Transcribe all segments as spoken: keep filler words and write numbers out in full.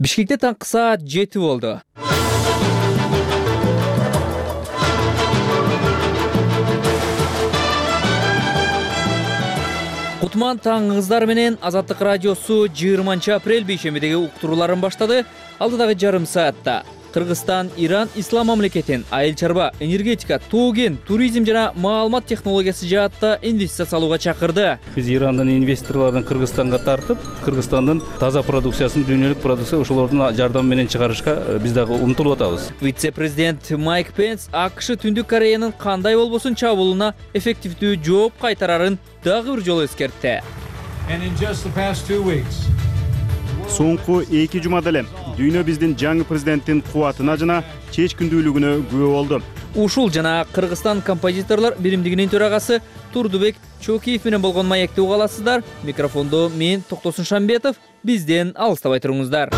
Бишкекте таңкы саат жети болду. Кутман таң кыздар менен Азаттык радиосу жыйырманчы апрель бейшембидеги уктурууларын баштады. Алдыдагы жарым саатта Кыргызстан, Иран, Ислам мамлекетин айыл чарба, энергетика, тоо-кен, туризм жана маалымат технологиясы жаатта инвестиция салууга чакырды. Биз Ирандан инвесторлордун Кыргызстанга тартып, Кыргызстандын таза продукциясын, дүйнөлүк продукция ошолордун жардамы менен чыгарышка биз дагы умтулуп атабыз. Вице-президент Майк Пенс АКШ Түндүк Кореянын кандай болбосун чабуулуна эффективдүү жооп кайтарарын дагы бир жолу эскертти. Соңку эки жумада эле дүйнө биздин жаңы президенттин кубатына жана чечкиндүүлүгүнө күбө болду. Ушул жана Кыргызстан композиторлор биримдигинин төрагасы Турдубек Чокиев менен болгон маекти угаласыздар. Микрофондо мен Токтосун Шамбетов. Бизден алыстабай туруңуздар.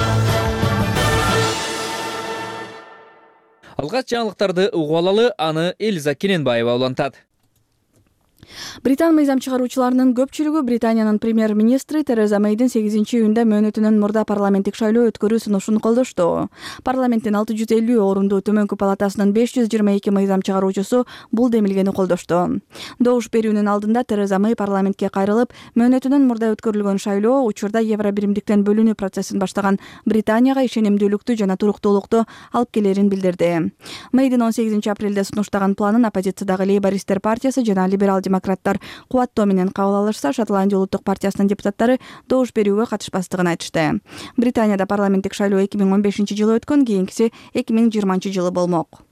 Алгач жаңылыктарды угуп алалы, аны Элиза Кененбаева улантат. Британ мыйзам чыгаруучуларынын көпчүлүгү Британиянын премьер-министри Тереза Мэйдин сегизинчи июнда мөөнөтүнөн мурда парламенттик шайлоо өткөрүү сунушун колдошту. Парламенттин алты жүз элүү орундуу төмөнкү палатасынын беш жүз жыйырма эки мыйзам чыгаруучусу бул демилгени колдошту. Добуш берүүнүн алдында Тереза Мэй парламентке кайрылып, мөөнөтүнөн мурда өткөрүлгөн шайлоо учурда евро биримдиктен бөлүнүү процессин баштаган Британияга ишенимдүүлүктү жана туруктуулукту алып келерин билдирди. Мэйдин он сегизинчи апрелде сунуштаган планын оппозициядагы Лейбористтер партиясы жана либерал демократтар кубаттоо менен кабыл алышса, Шотландия улуттук партиясынын депутаттары добуш берүүгө катышпастыгын айтышты. Британияда парламенттик шайлоо эки миң он бешинчи жылы өткөн, кийинкиси эки миң жыйырманчы жылы болмок.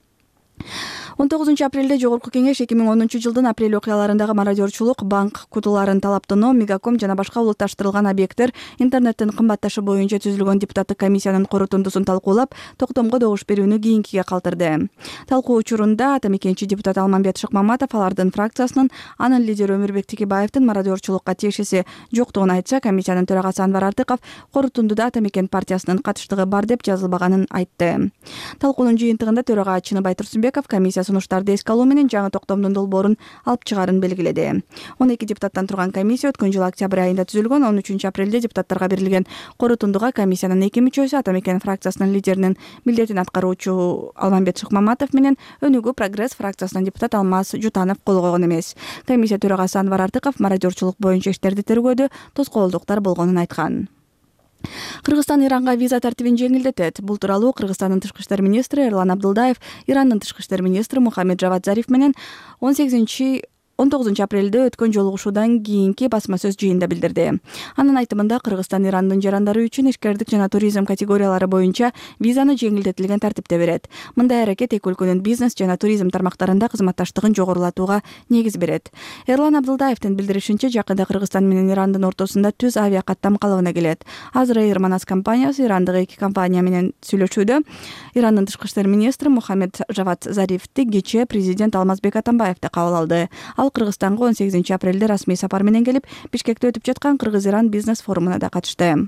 он тогузунчу апрелде Жогорку кеңеш эки миң онунчу жылдын апрель окуяларындагы мародёрчулук, банк кутуларын талаптануу, Мегаком жана башка улутташтырылган объекттер интернеттин кымбатташы боюнча түзүлгөн депутаттык комиссиянын корутундусун талкуулап, токтомго добуш берүүнү кийинкиге калтырды. Талкуу учурунда атамекенчи депутат Алмамбет Шыкмаматов алардын фракциясынын, анын лидери Өмүрбек Текебаевдин мародёрчулукка тиешеси жоктугун айтса, комиссиянын төрагасы Анвар Артыков корутундуда атамекен партиясынын катыштыгы бар деп жазылбаганын айтты. Талкуунун жыйынтыгында төрага Чыныбай Турсунбеков комиссия сунуштарды эске алуу менен жаңы токтомдун долбоорун алып чыгаарын белгиледи. он эки депутаттан турган комиссия өткөн жылы октябрь айында түзүлгөн. он үчүнчү апрелде депутаттарга берилген корутундуга комиссиянын эки мүчөсү атамекен фракциясынын лидеринин милдетин аткаруучу Алмамбет Шыкмаматов менен Өнүгүү Прогресс фракциясынын депутат Алмаз Жутанов кол койгон эмес. Комиссия төрагасы Анвар Артыков мародёрчулук боюнча иштерди тергөөдө тоскоолдуктар болгонун айткан. Кыргызстан Иранга виза тартибин жеңилдетет. Бул тууралуу Кыргызстандын тышкы иштер министри Эрлан Абдылдаев Ирандын тышкы иштер министри Мухаммед Жавад Зариф менен он сегизинчи он тогузунчу апрелде өткөн жолугушуудан кийинки басма сөз жыйында билдирди. Анын айтымында Кыргызстан Ирандын жарандары үчүн ишкердик жана туризм категориялары боюнча визаны жеңилдетилген тартипте берет. Мындай аракет эки өлкөнүн бизнес жана туризм тармактарында кызматташтыгын жогорулатууга негиз берет. Эрлан Абдылдаевдин билдиришинче, жакында Кыргызстан менен Ирандын ортосунда түз авиа каттам калыбына келет. Азыр Air Manas компаниясы Ирандык эки компания менен сүйлөшүүдө. Ирандын тышкы иштер министри Мухаммед Жавад Зарифти кечээ президент Алмазбек Атамбаевди кабыл алды. Ал Кыргызстанга он сегизинчи апрелде расмий сапар менен келип, Бишкекте өтүп жаткан Кыргыз-Иран бизнес форумуна да катышты.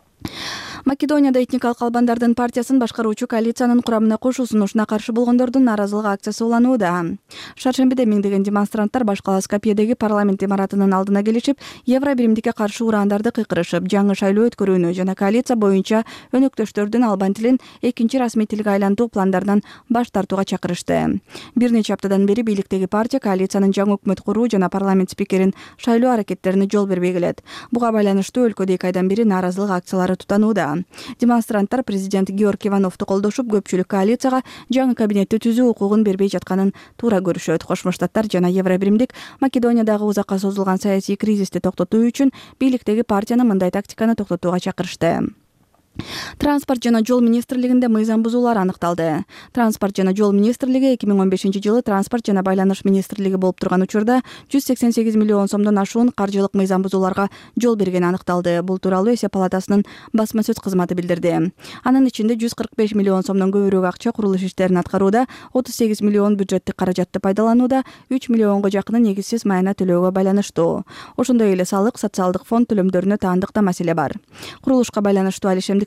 Македонияда этникалык албандардын партиясын башкаруучу коалициянын курамына кошуу сунушуна каршы болгондордун нааразылык акциясы уланууда. Шаршембиде миңдеген демонстранттар баш кала Скопьедеги парламент имаратынын алдына келишип, евро биримдикке каршы ураандарды кыйкырышып, жаңы шайлоо өткөрүүнү жана коалиция боюнча өнөктөштөрдүн албан тилин экинчи расмий тилге айлантуу пландарынан баш тартууга чакырышты. Бир нече аптадан бери бийликтеги партия коалициянын жаңы өкмөт куруу жана парламент спикерин шайлоо аракеттерине жол бербей келет. Буга байланыштуу өлкөдө эки айдан бери нааразылык акциялары тутанууда. Демонстранттар президент Георг Ивановду колдошуп, көпчүлүк коалицияга жаңы кабинетти түзүү укугун бербей жатканын туура көрүшөт. Кошмо Штаттар жана Евро биримдик Македониядагы узакка созулган саясий кризисти токтотуу үчүн бийликтеги партияны мындай тактиканы токтотууга чакырышты. Транспорт жана жол министрлигинде мыйзам бузуулар аныкталды. Транспорт жана жол министрлиги эки миң он бешинчи жылы транспорт жана байланыш министрлиги болуп турган учурда жүз сексен сегиз миллион сомдон ашуун каржылык мыйзам бузууларга жол бергени аныкталды. Бул тууралуу эсеп палатасынын басма сөз кызматы билдирди. Анын ичинде жүз кырк беш миллион сомдон көбүрөөк акча курулуш иштерин аткарууда, отуз сегиз миллион бюджеттик каражатты пайдаланууда, үч миллионго жакыны негизсиз майна төлөөгө байланыштуу. Ошондой эле салык, социалдык фонд төлөмдөрүнө таандык да маселе бар. Курулушка байланыштуу алишемдиктер Бишкек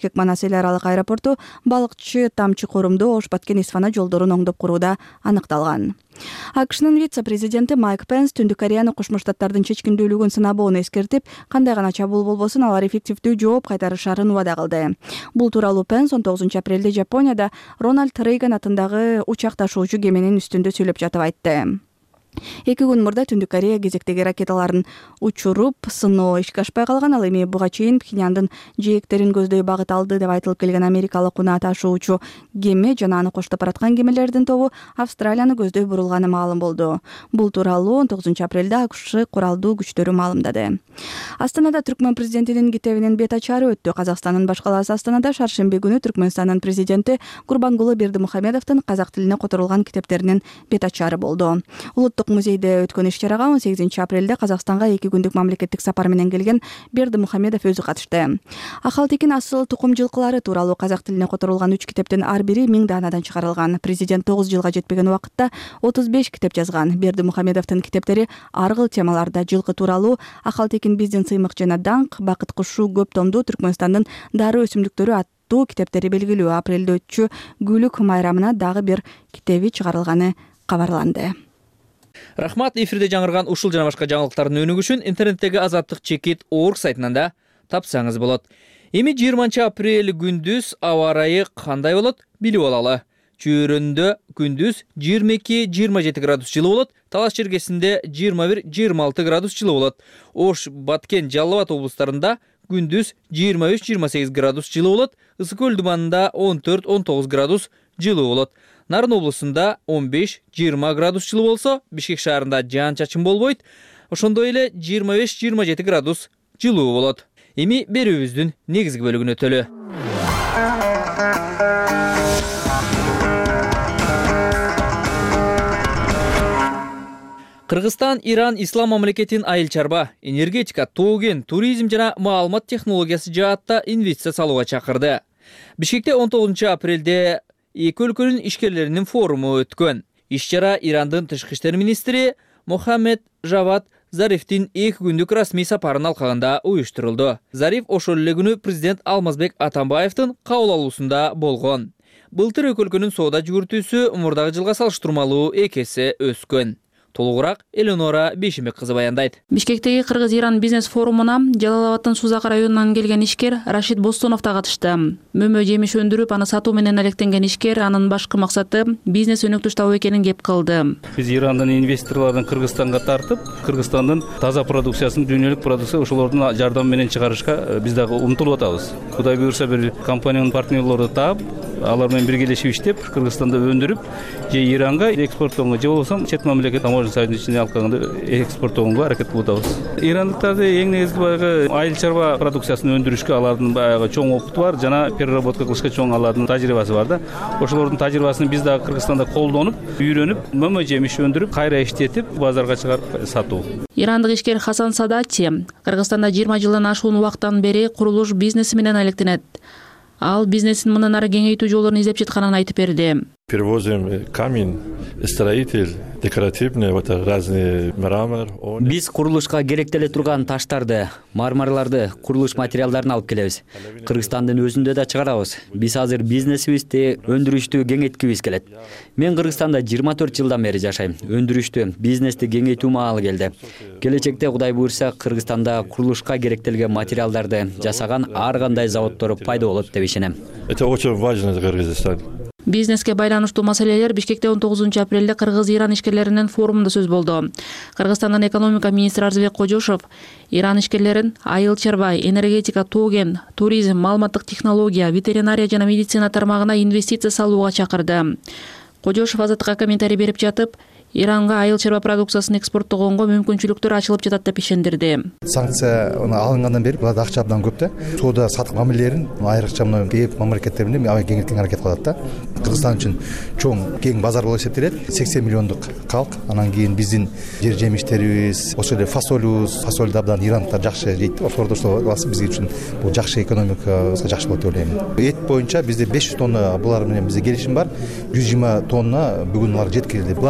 Манас эл аралык аэропорту балыкчы Тамчы Корумду Ош Баткен Исфана жолдорун оңдоп курууда аныкталган. АКШнын вице-президенти Майк Пенс Түндүк Кореяны Кошмо Штаттардын чечкиндүүлүгүн сынабоону эскертип, кандай гана чабуул болбосун алар эффективдүү жооп кайтарышарын убада кылды. Бул тууралуу Пенс он тогузунчу апрелде Жапонияда Рональд Рейган атындагы учак ташуучу кеменин үстүндө сүйлөп жатып айтты. Эки күн мурда Түндүк Корея кезектеги ракеталарын учуруп, сыноо ишке ашпай калган. Ал эми буга чейин Пхеньяндын жээктерин көздөй багыт алды деп айтылып келген америкалык унаа ташуучу кеме жана аны коштоп бараткан кемелердин тобу Австралияны көздөй бурулганы маалым болду. Бул тууралуу он тогузунчу апрелде АКШ куралдуу күчтөрү маалымдады. Астанада Түркмөн президентинин китебинин бет ачары өттү. Казакстандын баш калаасы Астанада шаршемби күнү Түркмөнстандын президенти Курбангулы Бердимухамедовдун казак тилине которулган китептеринин бет ачары болду. Музейде өткөн иш-чарага он сегизинчи апрелде Казакстанга эки күндүк мамлекеттик сапар менен келген Бердимухамедов өзү катышты. Ахалтекин асыл тукум жылкылары тууралуу казак тилине которулган үч китептин ар бири миң даанадан чыгарылган. Президент тогуз жылга жетпеген убакытта отуз беш китеп жазган. Бердимухамедовдун китептери ар кыл темаларда: жылкы тууралуу, Ахалтекин биздин сыймык жана даңк, бакыт кушу, көп томдуу Түркмөнстандын дары өсүмдүктөрү аттуу китептери белгилүү. Апрелде өтчү Гүлүк майрамына дагы бир китеби чыгарылганы кабарланды. Рахмат, эфирде жаңырган ушул жана башка жаңылыктардын өнүгүшүн интернеттеги азаттык чекит орг сайтынан да тапсаңыз болот. Эми жыйырманчы апрель күндүз аба ырайы кандай болот билип алалы. Чүйрөндө күндүз жыйырма эки жыйырма жети градус жылы болот, Талаш чергесинде жыйырма бир жыйырма алты градус жылы болот. Ош, Баткен, Жалал Абад облустарында күндүз жыйырма үч жыйырма сегиз градус жылы болот, Ысык көл дубанында он төрт он тогуз градус жылы болот. Нарын облусунда он беш жыйырма градус жылы болсо, Бишкек шаарында жаан чачын болбойт. Ошондой эле жыйырма беш жыйырма жети градус жылуу болот. Эми берүүбүздүн негизги бөлүгүнө өтөлү. Кыргызстан Иран Ислам мамлекетин айыл чарба, энергетика, тоген, туризм жана маалымат технологиясы жаатта инвестиция салууга чакырды. Бишкекте он тогузунчу апрелде эки өлкөнүн ишкерлеринин форуму өткөн. Иш-чара Ирандын тышкы иштер министри Мохаммед Жавад Зарифтин эки күндүк расмий сапарын алкагында уюштурулду. Зариф ошол эле күнү президент Алмазбек Атамбаевдин кабыл алуусунда болгон. Былтыр эки өлкөнүн соода жүгүртүүсү мурдагы жылга салыштырмалуу эки эсе өскөн. Толугураак Эленора Бейшембек кызы баяндайт. Бишкектеги Кыргыз-Иран бизнес форумуна Жалал Абадтын Сузак районунан келген ишкер Рашид Бостонов да катышты. Мөмө жемиш өндүрүп, аны сатуу менен алектенген ишкер анын башкы максаты бизнес өнүктүш табуу экенин кеп кылды. Биз Ирандын инвесторлорун Кыргызстанга тартып, Кыргызстандын таза продукциясын, дүйнөлүк продукция ошолордун жардамы менен чыгарышка биз дагы умтулуп атабыз. Кудай буюрса бир компаниянын партнерлору таап, алар менен биргелешип иштеп, Кыргызстанда өндүрүп, же Иранга экспорттоого, же болбосо чет мамлекет Союздун ичине алкагында экспорттоого аракет кылып атабыз. Ирандыктарды эң негизги баягы айыл чарба продукциясын өндүрүшкө алардын баягы чоң опыту бар, жана переработка кылышка чоң алардын тажрыйбасы бар да. Ошолордун тажрыйбасын биз дагы Кыргызстанда колдонуп, үйрөнүп, мөмө жемиш өндүрүп, кайра иштетип, базарга чыгарып сатуу. Ирандык ишкер Хасан Садати Кыргызстанда жыйырма жылдан ашуун убакыттан бери курулуш бизнеси менен алектенет. Ал бизнесин мындан ары кеңейтүү жолдорун издеп жатканын айтып берди. Перевозим камень, строитель, декоративный, вот разные мрамор. Биз курулушка керектеле турган таштарды, мармарларды, курулуш материалдарын алып келебиз. Кыргызстандын өзүндө да чыгарабыз. Биз азыр бизнесибизди өндүрүштү кеңейткибиз келет. Мен Кыргызстанда жыйырма төрт жылдан бери жашайм. Өндүрүштү, бизнести кеңейтүү маалы келди. Келечекте Кудай буйрса Кыргызстанда курулушка керектелген материалдарды жасаган ар кандай заводдор пайда болот деп ишенем. Это очень важно для Кыргызстана. Бизнеске байланыштуу маселелер Бишкекте он тогузунчу апрелде Кыргыз-Иран ишкерлеринин форумунда сөз болду. Кыргызстандын экономика министри Арзыбек Кожошов Иран ишкерлерин айыл чарба, энергетика, тоген, туризм, маалыматтык технология, ветеринария жана медицина тармагына инвестиция салууга чакырды. Кожошов Азаттыкка комментарий берип жатып, Иранга айыл чарба продукциясын экспорттогонго мүмкүнчүлүктөр ачылып жатат деп ишендирди. Санкция алынгандан бери буларда акча абдан көп да. Соода сатык мамилелерин айрыкча мына кээп мамлекеттер менен кеңейткен аракет кылат да. Кыргызстан үчүн чоң кең базар болуп эсептелет. сексен миллиондук калк. Анан кийин биздин жер жемиштерибиз, ошол эле фасолубуз, фасолду абдан ирандыктар жакшы жейт. Ошолорду бизге үчүн бул жакшы экономикабызга жакшы болот деп ойлойм. Эт боюнча бизде беш жүз тонна булар менен бизде келишим бар. жүз жыйырма тонна бүгүн алар жеткирилди. Булар биздин эт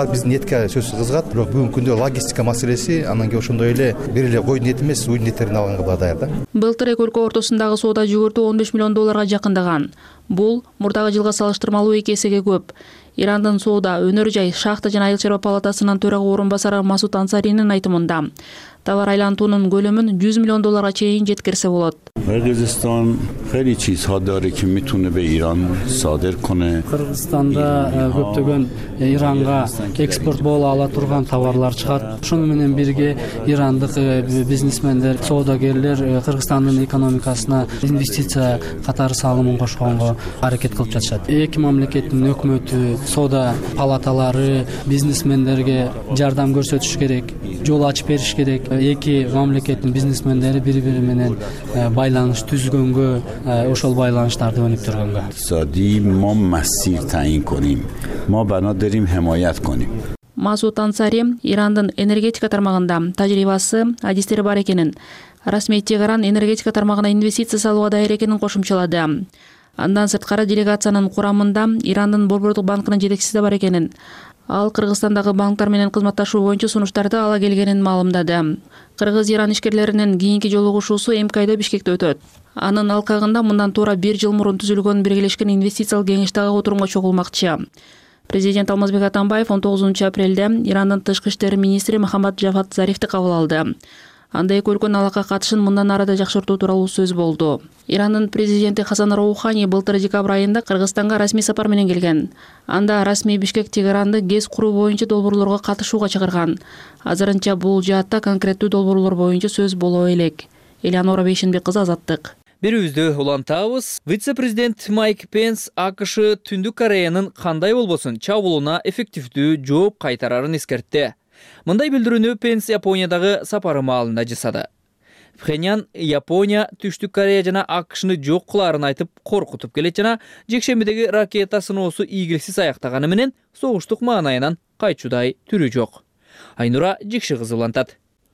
энергетика сөзсүз кызыгат, бирок бүгүнкү күндө логистика маселеси, анан кийин ошондой эле бир эле кой нет эмес, уй неттерин алганга була даяр да. Былтыр эки өлкө ортосундагы соода жүгүртүү он беш миллион долларга жакындаган. Бул мурдагы жылга салыштырмалуу эки эсеге көп. Ирандын соода, өнөр жай, шахта жана айыл чарба палатасынын төрага орун басары Масут Ансаринин айтымында товар айлантуунун көлөмүн жүз миллион долларга чейин жеткирсе болот. Кыргызстан خیلی چیزها داره که میتونه به ایران صادر کنه. Кыргызстанда көптөгөн Иранга экспорт боло ала турган товарлар чыгат. Ошону менен бирге ирандык бизнесмендер, соодагерлер Кыргызстандын экономикасына инвестиция катары салымын кошконго аракет кылып жатышат. Эки мамлекеттин өкмөтү, соода палаталары бизнесмендерге жардам көрсөтүш керек, жол ачып бериш керек. Эки мамлекеттин бизнесмендери бири-бири менен байланыш түзгөнгө, ошол байланыштарды өнүктүргөнгө. اقتصادی ما مسیر تعیین کنیم. ما بنا داریم حمایت کنیم. Масут Ансари Ирандын энергетика тармагында тажрыйбасы, адистери бар экенин, расмий Тегеран энергетика тармагына инвестиция салууга даяр экенин кошумчалады. Андан сырткары делегациянын курамында Ирандын Борбордук банкынын жетекчиси да бар экенин. Ал Кыргызстандагы банктар менен кызматташуу боюнча сунуштарды ала келгенин маалымдады. Кыргыз-Иран ишкерлеринин кийинки жолугушуусу эми айда Бишкекте өтөт. Анын алкагында мындан туура бир жыл мурун түзүлгөн биргелешкен инвестициялык кеңеш дагы отурумга чогулмакчы. Президент Алмазбек Атамбаев он тогузунчу апрелде Ирандын тышкы иштер министри Мохаммад Джавад Зарифти кабыл алды. Анда эки өлкөнүн алака катышын мындан ары да жакшыртуу тууралуу сөз болду. Ирандын президенти Хасан Роухани былтыр декабрь айында Кыргызстанга расмий сапар менен келген. Анда расмий Бишкек Тегеранды ГЭС куруу боюнча долбоорлорго катышууга чакырган. Азырынча бул жаатта конкреттүү долбоорлор боюнча сөз боло элек. Элеонора Бейшенбек кызы, Азаттык. Берүүбүздү улантабыз. Вице-президент Майк Пенс АКШ Түндүк Кореянын кандай болбосун чабуулуна эффективдүү жооп кайтарарын эскертти. Мындай билдирүүнү Пенс Япониядагы сапары маалында жасады. Пхеньян Япония Түштүк Корея жана АКШны жок кылаарын айтып коркутуп келет жана жекшембидеги ракета сыноосу ийгиликсиз аяктаганы менен согуштук маанайынан кайтчудай түрү жок. Айнура Жекши кызы улантат.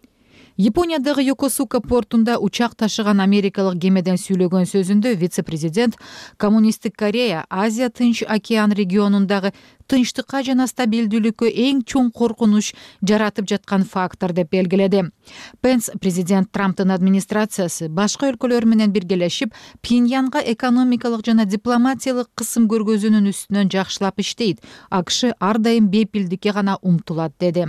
Япониядагы Йокосука портунда учак ташыган америкалык кемеден сүйлөгөн сөзүндө вице-президент коммунисттик Корея Азия Тынч океан регионундагы тынчтыкка жана стабилдүүлүккө эң чоң коркунуч жаратып жаткан фактор деп белгиледи. Пенс президент Трамптын администрациясы башка өлкөлөр менен биргелешип Пхеньянга экономикалык жана дипломатиялык кысым көргөзүүнүн үстүнөн жакшылап иштейт. АКШ ар дайым бейпилдикке гана умтулат деди.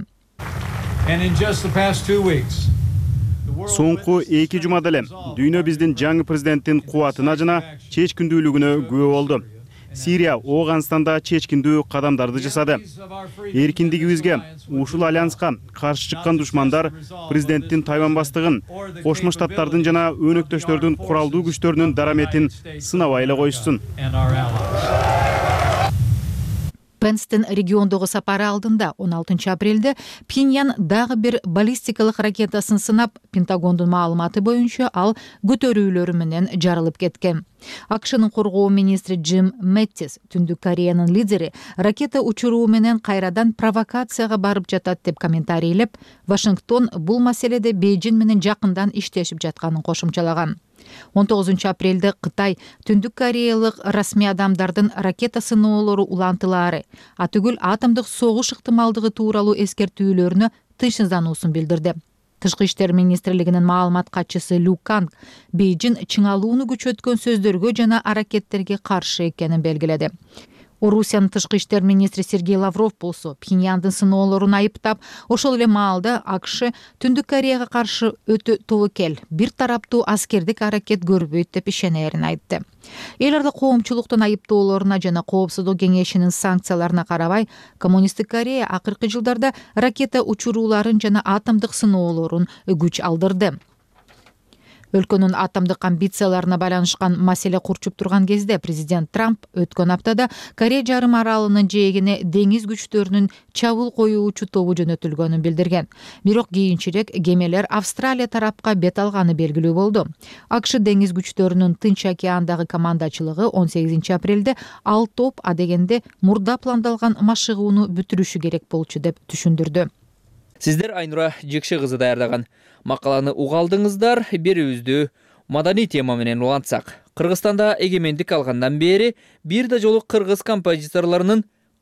Соңку эки жумада эле дүйнө биздин жаңы президенттин кубатына жана чечкиндүүлүгүнө күбө болду. Сирия Ооганстанда чечкиндүү кадамдарды жасады. Эркиндигибизге, ушул альянска каршы чыккан душмандар президенттин Тайвань бастыгын, Кошмо Штаттардын жана өнөктөштөрдүн куралдуу күчтөрүнүн дараметин сынабай эле койсун. Пенстин региондогу сапары алдында он алтынчы апрелде Пхеньян дагы бир баллистикалык ракетасын сынап, Пентагондун маалыматы боюнча ал көтөрүүлөрү менен жарылып кеткен. АКШнын коргоо министри Джим Мэттис Түндүк Кореянын лидери ракета учуруу менен кайрадан провокацияга барып жатат деп комментарийлеп, Вашингтон бул маселеде Бейжин менен жакындан иштешип жатканын кошумчалаган. он тогузунчу апрелде Кытай Түндүк Кореялык расмий адамдардын ракета сыноолору улантылаары, атүгүл атомдук согуш ыктымалдыгы тууралуу эскертүүлөрүнө тынчсыздануусун билдирди. Тышкы иштер министрлигинин маалымат катчысы Лю Канг Бейжин чыңалууну күчөткөн сөздөргө жана аракеттерге каршы экенин белгиледи. Орусиянын тышкы иштер министри Сергей Лавров болсо Пхеньяндын сыноолорун айыптап, ошол эле маалда АКШ Түндүк Кореяга каршы өтө тобокел, бир тараптуу аскердик аракет көрбөйт деп ишенерин айтты. Эл арда коомчулуктун айыптоолоруна жана Коопсуздук кеңешинин санкцияларына карабай, коммунисттик Корея акыркы жылдарда ракета учурууларын жана атомдук сыноолорун күч алдырды. Өлкөнүн атомдук амбицияларына байланышкан маселе курчуп турган кезде президент Трамп өткөн аптада Корея жарым аралынын жээгине деңиз күчтөрүнүн чабуул коюучу тобу жөнөтүлгөнүн билдирген. Бирок кийинчерээк кемелер Австралия тарапка бет алганы белгилүү болду. АКШ деңиз күчтөрүнүн Тынч океандагы командачылыгы он сегизинчи апрелде ал топ адегенде мурда пландалган машыгууну бүтүрүшү керек болчу деп түшүндүрдү. Сиздер Айнура Жекши кызы даярдаган макаланы угалдыңыздар. Берүүбүздү маданий тема менен улантсак. Кыргызстанда эгемендик алгандан бери бир да жолу кыргыз композиторлорунун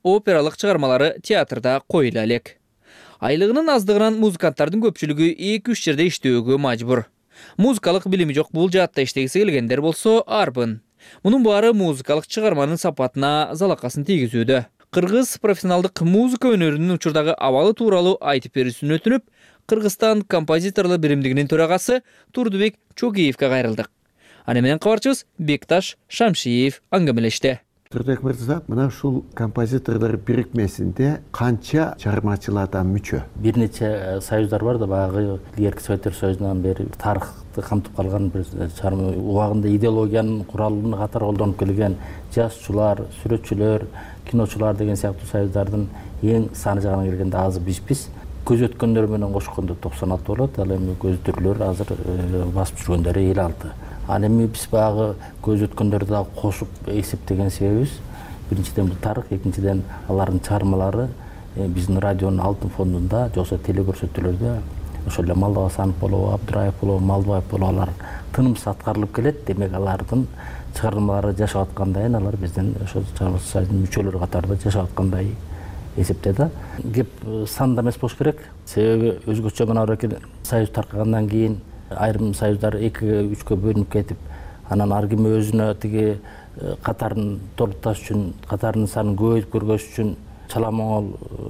опералык чыгармалары театрда коюла элек. Айлыгынын аздыгынан музыканттардын көпчүлүгү эки үч жерде иштөөгө мажбур. Музыкалык билими жок бул жаатта иштегиси келгендер болсо арбын. Мунун баары музыкалык чыгарманын сапатына залакасын тийгизүүдө. Кыргыз профессионалдык музыка өнөрүнүн учурдагы абалы тууралуу айтып берүүсүн өтүнүп, Кыргызстан композиторлор биримдигинин төрагасы Турдубек Чогиевке кайрылдык. Аны менен кабарчыбыз Бекташ Шамшиев аңгемелешти. Турдубек мырза, мына ушул композиторлор бирикмесинде канча чыгармачылардан мүчө? Бир нече союздар бар да, баягы Илгерки Советтер Союзунан бери тарыхты камтып калган бир чыгарма. Убагында идеологиянын куралын катары колдонуп келген жазчылар, сүрөтчүлөр, киночулар деген сыяктуу союздардын эң саны жагынан келгенде азы бизбиз. Көз өткөндөр менен кошкондо токсон алты болот, ал эми көздөрлөр азыр басып жүргөндөрү элүү алты. Ал эми биз баягы көз өткөндөрдү да кошуп эсептеген себебибиз биринчиден бул тарых, экинчиден алардын чыгармалары биздин радионун алтын фондунда, жоксо телекөрсөтүүлөрдө ошол эле Малдабасанов болобу, Абдыраев болобу, Малдыбаев болобу алар тынымсыз аткарылып келет. Демек алардын чыгармалары жашап аткандайын алар биздин ошол чыгармачы союздун мүчөлөрү катарында жашап аткандай эсептеди. Кеп санда эмес болуш керек. Себеби өзгөчө мына эки союз таркагандан кийин айрым союздар экиге үчкө бөлүнүп кетип, анан ар ким өзүнө тиги катарын толукташ үчүн, катарынын санын көбөйтүп көргөзүш үчүн чала моңол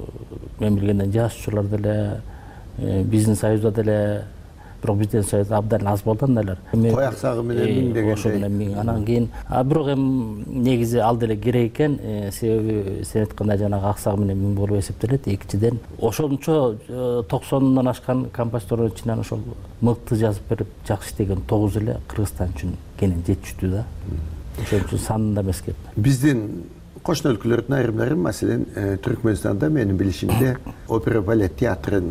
мен билгенден жазчылар деле, биздин союзда деле, бирок биздин союз абдан аз болгон эле. Кой аксагы менен миң дегендей. Ошо менен миң. Анан кийин, а бирок эми негизи ал деле керек экен, себеби сен айткандай жанагы аксагы менен миң болуп эсептелет. Экинчиден, ошончо токсондон ашкан композитордун ичинен ошол мыкты жазып берип, жакшы иштеген тогуз эле Кыргызстан үчүн кенен жетиштүү да. Ошон үчүн санында эмес кеп. Биздин кошуна өлкөлөрдүн айрымдары, маселен, Түркмөнстанда менин билишимде опера балет театрын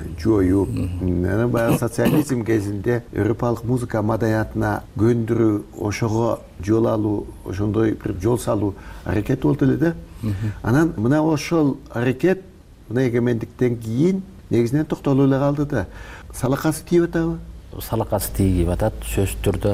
жоюп, анан баягы социализм кезинде европалык музыка маданиятына көндүрүү, ошого жол алуу, ошондой бир жол салуу аракет болду эле да. Анан мына ошол аракет мына эгемендиктен кийин негизинен токтолуп эле калды да. Салакасы тийип атабы? Салакасы тийип атат, сөзсүз түрдө.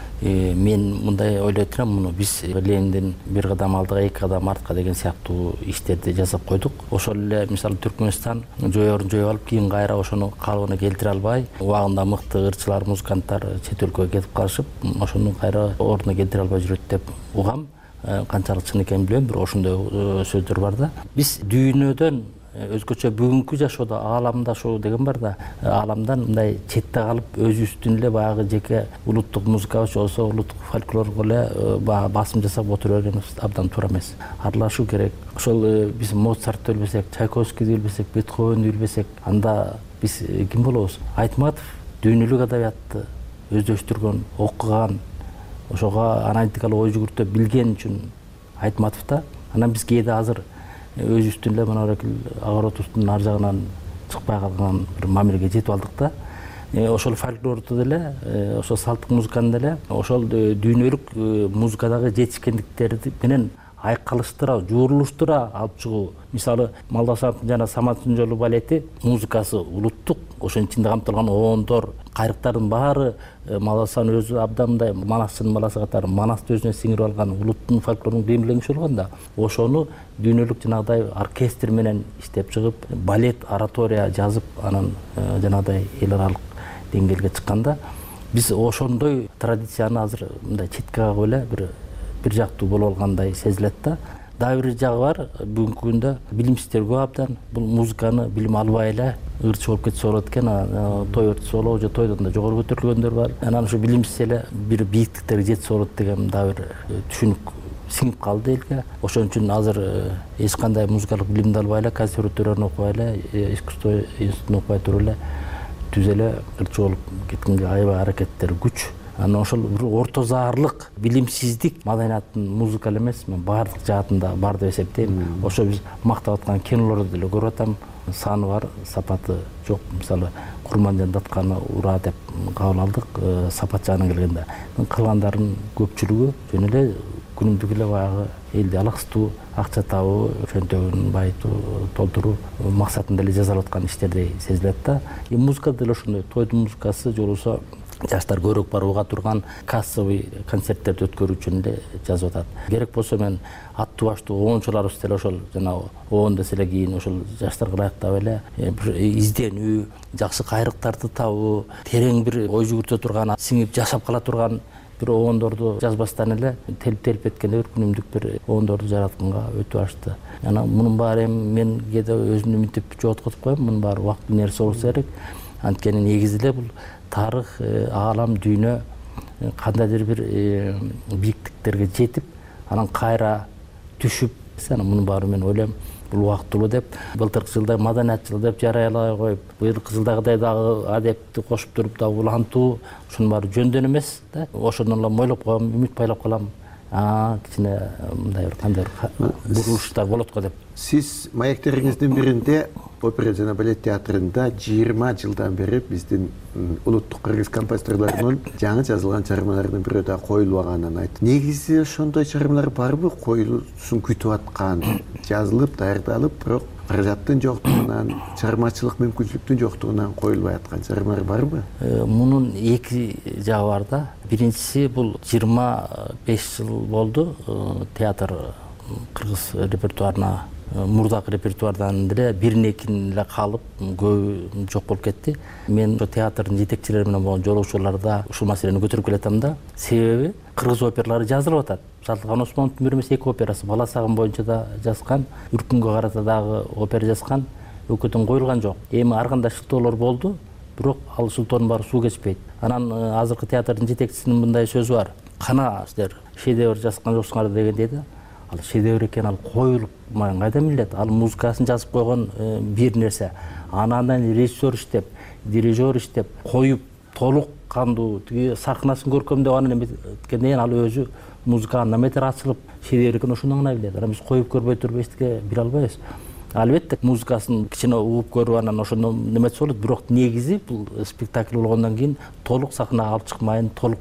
Мен мындай ойлойт элем, муну биз Лениндин бир кадам алдыга, эки кадам артка деген сыяктуу иштерди жасап койдук. Ошол эле мисалы Түркмөнстан жоорун жоюп алып, кийин кайра ошону калыбына келтире албай, убагында мыкты ырчылар, музыканттар чет өлкөгө кетип калышып, ошону кайра ордуна келтире албай жүрөт деп угам. Канчалык чын экенин билбейм, бирок ошондой сөздөр бар да. Биз дүйнөдөн өзгөчө бүгүнкү жашоодо ааламда шоу деген бар да, ааламдан мындай четте калып өзүбүздүн эле баягы жеке улуттук музыкабыз болсо, улуттук фольклорго эле басым жасап отура беребиз абдан туура эмес. Аралашуу керек. Ошол биз Моцартты билбесек, Чайковскийди билбесек, Бетховенди билбесек, анда биз ким болобуз? Айтматов дүйнөлүк адабиятты өздөштүргөн, окуган, ошого аналитикалык ой жүгүртүп билген үчүн Айтматов да. Анан биз кээде азыр өзүбүздүн эле мына агоротустун ар жагынан чыкпай калган бир мамилеге жетип алдык да. Ошол фольклорду деле, ошол салттык музыканы деле, ошол дүйнөлүк музыкадагы жетишкендиктерди менен айкалыштыра, жуурулуштура алып чыгуу. Мисалы, Малдасановдун жана Саматтын жолу балети музыкасы улуттук, ошонун ичинде камтылган оондор, кайрыктардын баары Малдасан өзү абдан мындай Манастын баласы катары Манасты өзүнө сиңирип алган улуттун фольклорунун демилгенчи болгон да. Ошону дүйнөлүк жанагыдай оркестр менен иштеп чыгып, балет, оратория жазып, анан жанагыдай эл аралык деңгээлге чыкканда, биз ошондой традицияны азыр мындай четке кагып эле бир бир жактуу болуп алгандай сезилет да. Дагы бир жагы бар, бүгүнкү күндө билимсиздер көп абдан бул музыканы билим албай эле ырчы болуп кетсе болот экен, той ырчысы болобу же тойдон да жогору көтөрүлгөндөр бар. Анан ушу билимсиз эле бир бийиктиктерге жетсе болот деген дагы бир түшүнүк сиңип калды элге. Ошон үчүн азыр эч кандай музыкалык билимди албай эле, консерваторияны окубай эле, искусство институтун окубай туруп эле түз эле ырчы болуп кеткенге аябай аракеттер күч. Анан ошол бир орто заарлык билимсиздик маданияттын музыкалык эмес, мен баардык жаатында бар деп эсептейм. Ошо биз мактап аткан кинолорду деле көрүп атам. Саны бар, сапаты жок. Мисалы, Курманжан Датканы ура деп кабыл алдык, сапат жагынан келгенде. Калгандардын көпчүлүгү жөн эле күнүмдүк эле баягы элди алаксытуу, акча табуу, чөнтөгүн байытуу, толтуруу максатында эле жасалып аткан иштердей сезилет да. Музыка деле ошондой, тойдун музыкасы же болбосо жаштар көбүрөөк барып уга турган кассовый концерттерди өткөрүү үчүн эле жазып атат. Керек болсо мен аттуу баштуу оончуларыбыз деле ошол жана оон десе эле кийин ошол жаштарга ылайыктап эле изденүү, жакшы кайрыктарды табуу, терең бир ой жүгүртө турган, сиңип жашап кала турган бир оондорду жазбастан эле телип-телип эткенде бир күнүмдүк бир оондорду жаратканга өтүп башты. Жана мунун баары эми мен кээде өзүмдү мынтип жооткотуп коем, мунун баары убакыттуу нерсе болсо керек. Анткени негизи эле бул тарых, аалам, дүйнө кандайдыр бир бийиктиктерге жетип, анан кайра түшүп, анан мунун баары мен ойлойм бул убактылуу деп, былтыркы жылдай маданият жылы деп жарыялай коюп, быйылкы жылдагыдай дагы адепти кошуп туруп дагы улантуу, ушунун баары жөндөн эмес да. Ошондон эле ойлоп коем, үмүт байлап калам. А, кичине мындай бир кандай бурулуштар болот го деп. Сиз маектериңиздин биринде опера жана балет театрында жыйырма жылдан бери биздин улуттук кыргыз композиторлорунун жаңы жазылган чыгармаларынын бирөө да коюлбаганын айттыңыз. Негизи ошондой чыгармалар барбы, коюлуусун күтүп аткан, жазылып, даярдалып, бирок каражаттын жоктугунан, чыгармачылык мүмкүнчүлүктүн жоктугунан коюлбай аткан чыгармалар барбы? Мунун эки жагы бар да. Биринчиси бул жыйырма беш жыл болду театр кыргыз репертуарына мурдакы репертуардан деле бирин экин эле калып, көбү жок болуп кетти. Мен ошо театрдын жетекчилери менен болгон жолугушууларда ушул маселени көтөрүп келатам да. Себеби кыргыз опералары жазылып атат. Жалтылган Осмоновдун бир эмес эки операсы, Бала сагым боюнча да жазган, Үркүнгө карата дагы опера жазган, өкөтөн коюлган жок. Эми ар кандай шылтоолор болду, бирок ал шылтоонун баары суу кечпейт. Анан азыркы театрдын жетекчисинин мындай сөзү бар. Кана силер шедевр жазган жоксуңар дегендей да. Ал шедевр экен, ал коюлуп кайдан билет? Ал музыкасын жазып койгон бир нерсе. Анан режиссер иштеп, дирижер иштеп, коюп, толук кандуу тиги сахнасын көркөмдөп анан эметкенден ал өзү музыканын метр ачылып, шедевр экен ошондон гана билет. Анан биз коюп көрбөй туруп эчтеке биле албайбыз. Албетте музыкасын кичине угуп көрүп анан ошондон неметсе болот, бирок негизи бул спектакль болгондон кийин толук сахнага алып чыкмайын, толук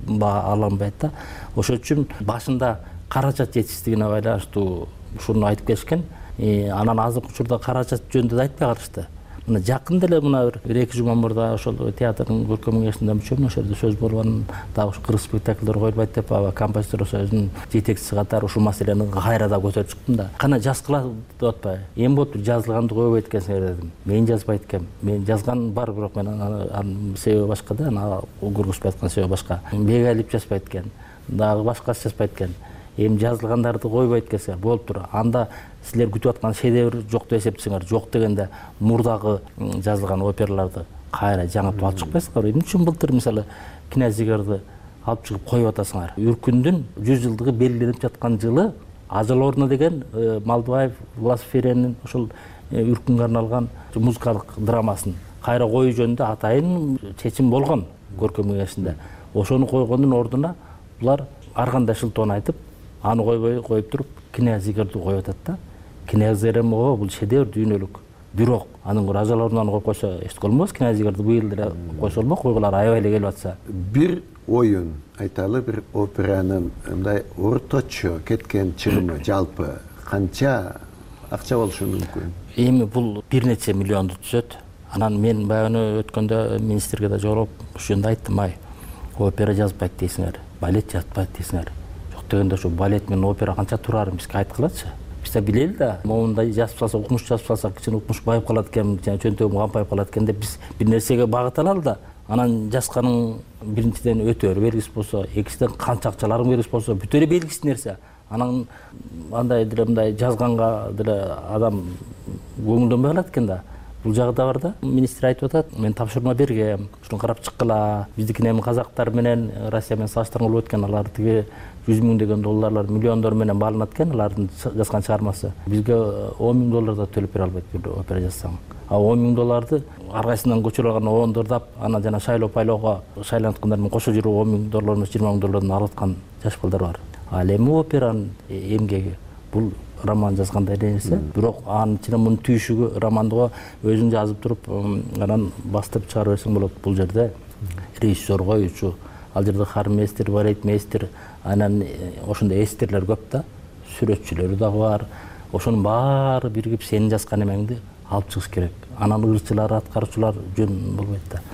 ала алынбайт да. Ошон үчүн башында каражат жетишсиздигине байланыштуу ушуну айтып келишкен. Анан азыркы учурда каражат жөнүндө да айтпай калышты. Мына жакында эле мына бир эки жума мурда ошол театрдын көркөм кеңешинде мүчөмүн, ошол жерде сөз болгон, дагы ушу кыргыз спектакльдер коюлбайт деп, аба композитор сөзүнүн жетекчиси катары ушул маселени кайра да көтөрүп чыктым да. Кана жазгыла деп атпайбы? Эми болуптур, жазылганды койбойт экенсиңер дедим. Мен жазбайт экенмин. Мен жазган бар, бирок мен анын себеби башка да, аны кургузбай аткан себеби башка. Бегалип жазбайт экен, дагы башкасы жазбайт экен. Эми жазылгандарды койбойт экенсиңер, болуптур. Анда силер күтүп аткан шедевр жок деп эсептесеңер, жок дегенде мурдагы жазылган операларды кайра жаңыртып алып чыкпайсыңар. Эмне үчүн былтыр мисалы Князь Игорьду алып чыгып коюп атасыңар? Үркүндүн жүз жылдыгы белгиленип жаткан жылы Ажал орну деген Малдыбаев, Власов Ференин ошол Үркүнгө арналган музыкалык драмасын кайра коюу жөнүндө атайын чечим болгон көркөм кеңешинде. Ошону койгондун ордуна булар ар кандай шылтоону айтып, аны койбой коюп туруп Князь Игорьду коюп атат да. Князь Игорь бул шедевр дүйнөлүк. Бирок анын Ажал орнуна коюп койсо эч болбос. Князь Игорьду быйыл деле койсо болмок, койгулар аябай эле келип атса. Бир оюн айталы, бир операнын мындай орточо кеткен чыгымы жалпы канча акча болушу мүмкүн? Эми бул бир нече миллионду түзөт. Анан мен баягы өткөндө министрге да жолугуп ушунда айттым, ай, опера жазбайт дейсиңер, балет жазбайт дейсиңер. Дегенде ошо балет менен опера канча турарын бизге айткылачы. Биз да билели да, момундай жазып салса, укмуш жазып салса, кичине укмуш байып калат экен, жана чөнтөгүм кампайып калат экен деп биз бир нерсеге багыт алалы да. Анан жазганын биринчиден өтө белгисиз болсо, экинчиден канча акчаларың белгисиз болсо, бүт эле белгисиз нерсе. Анан андай деле мындай жазганга деле адам көңүлдөнбөй калат экен да. Бул жагы да бар да. Министр айтып атат, мен тапшырма бергем, ушуну карап чыккыла. Биздикин эми казактар менен Россия менен салыштырган болуп өткөн, алар тиги жүз миң деген долларлар, миллиондор менен бааланат экен алардын жазган чыгармасы. Бизге он миң доллар да төлөп бере албайт бир опера жазсаң. А он миң долларды ар кайсынан көчүрүп алган оондордап, анан жана шайлоо пайлоого шайланткандар менен кошо жүрүп он миң доллар эмес жыйырма миң доллардан алып аткан жаш балдар бар. Ал эми операнын эмгеги бул роман жазгандай нерсе, бирок анын ичине мунун түйшүгү романды өзүң жазып туруп, анан бастырып чыгарып берсең болот. Бул жерде режиссер, коюучу, ал жерде хармейстер, балетмейстер, анан ошондой эстерлер көп да, сүрөтчүлөрү дагы бар. Ошонун баары биригип сенин жазган эмеңди алып чыгыш керек. Анан ырчылар, аткаруучулар жөн болбойт да.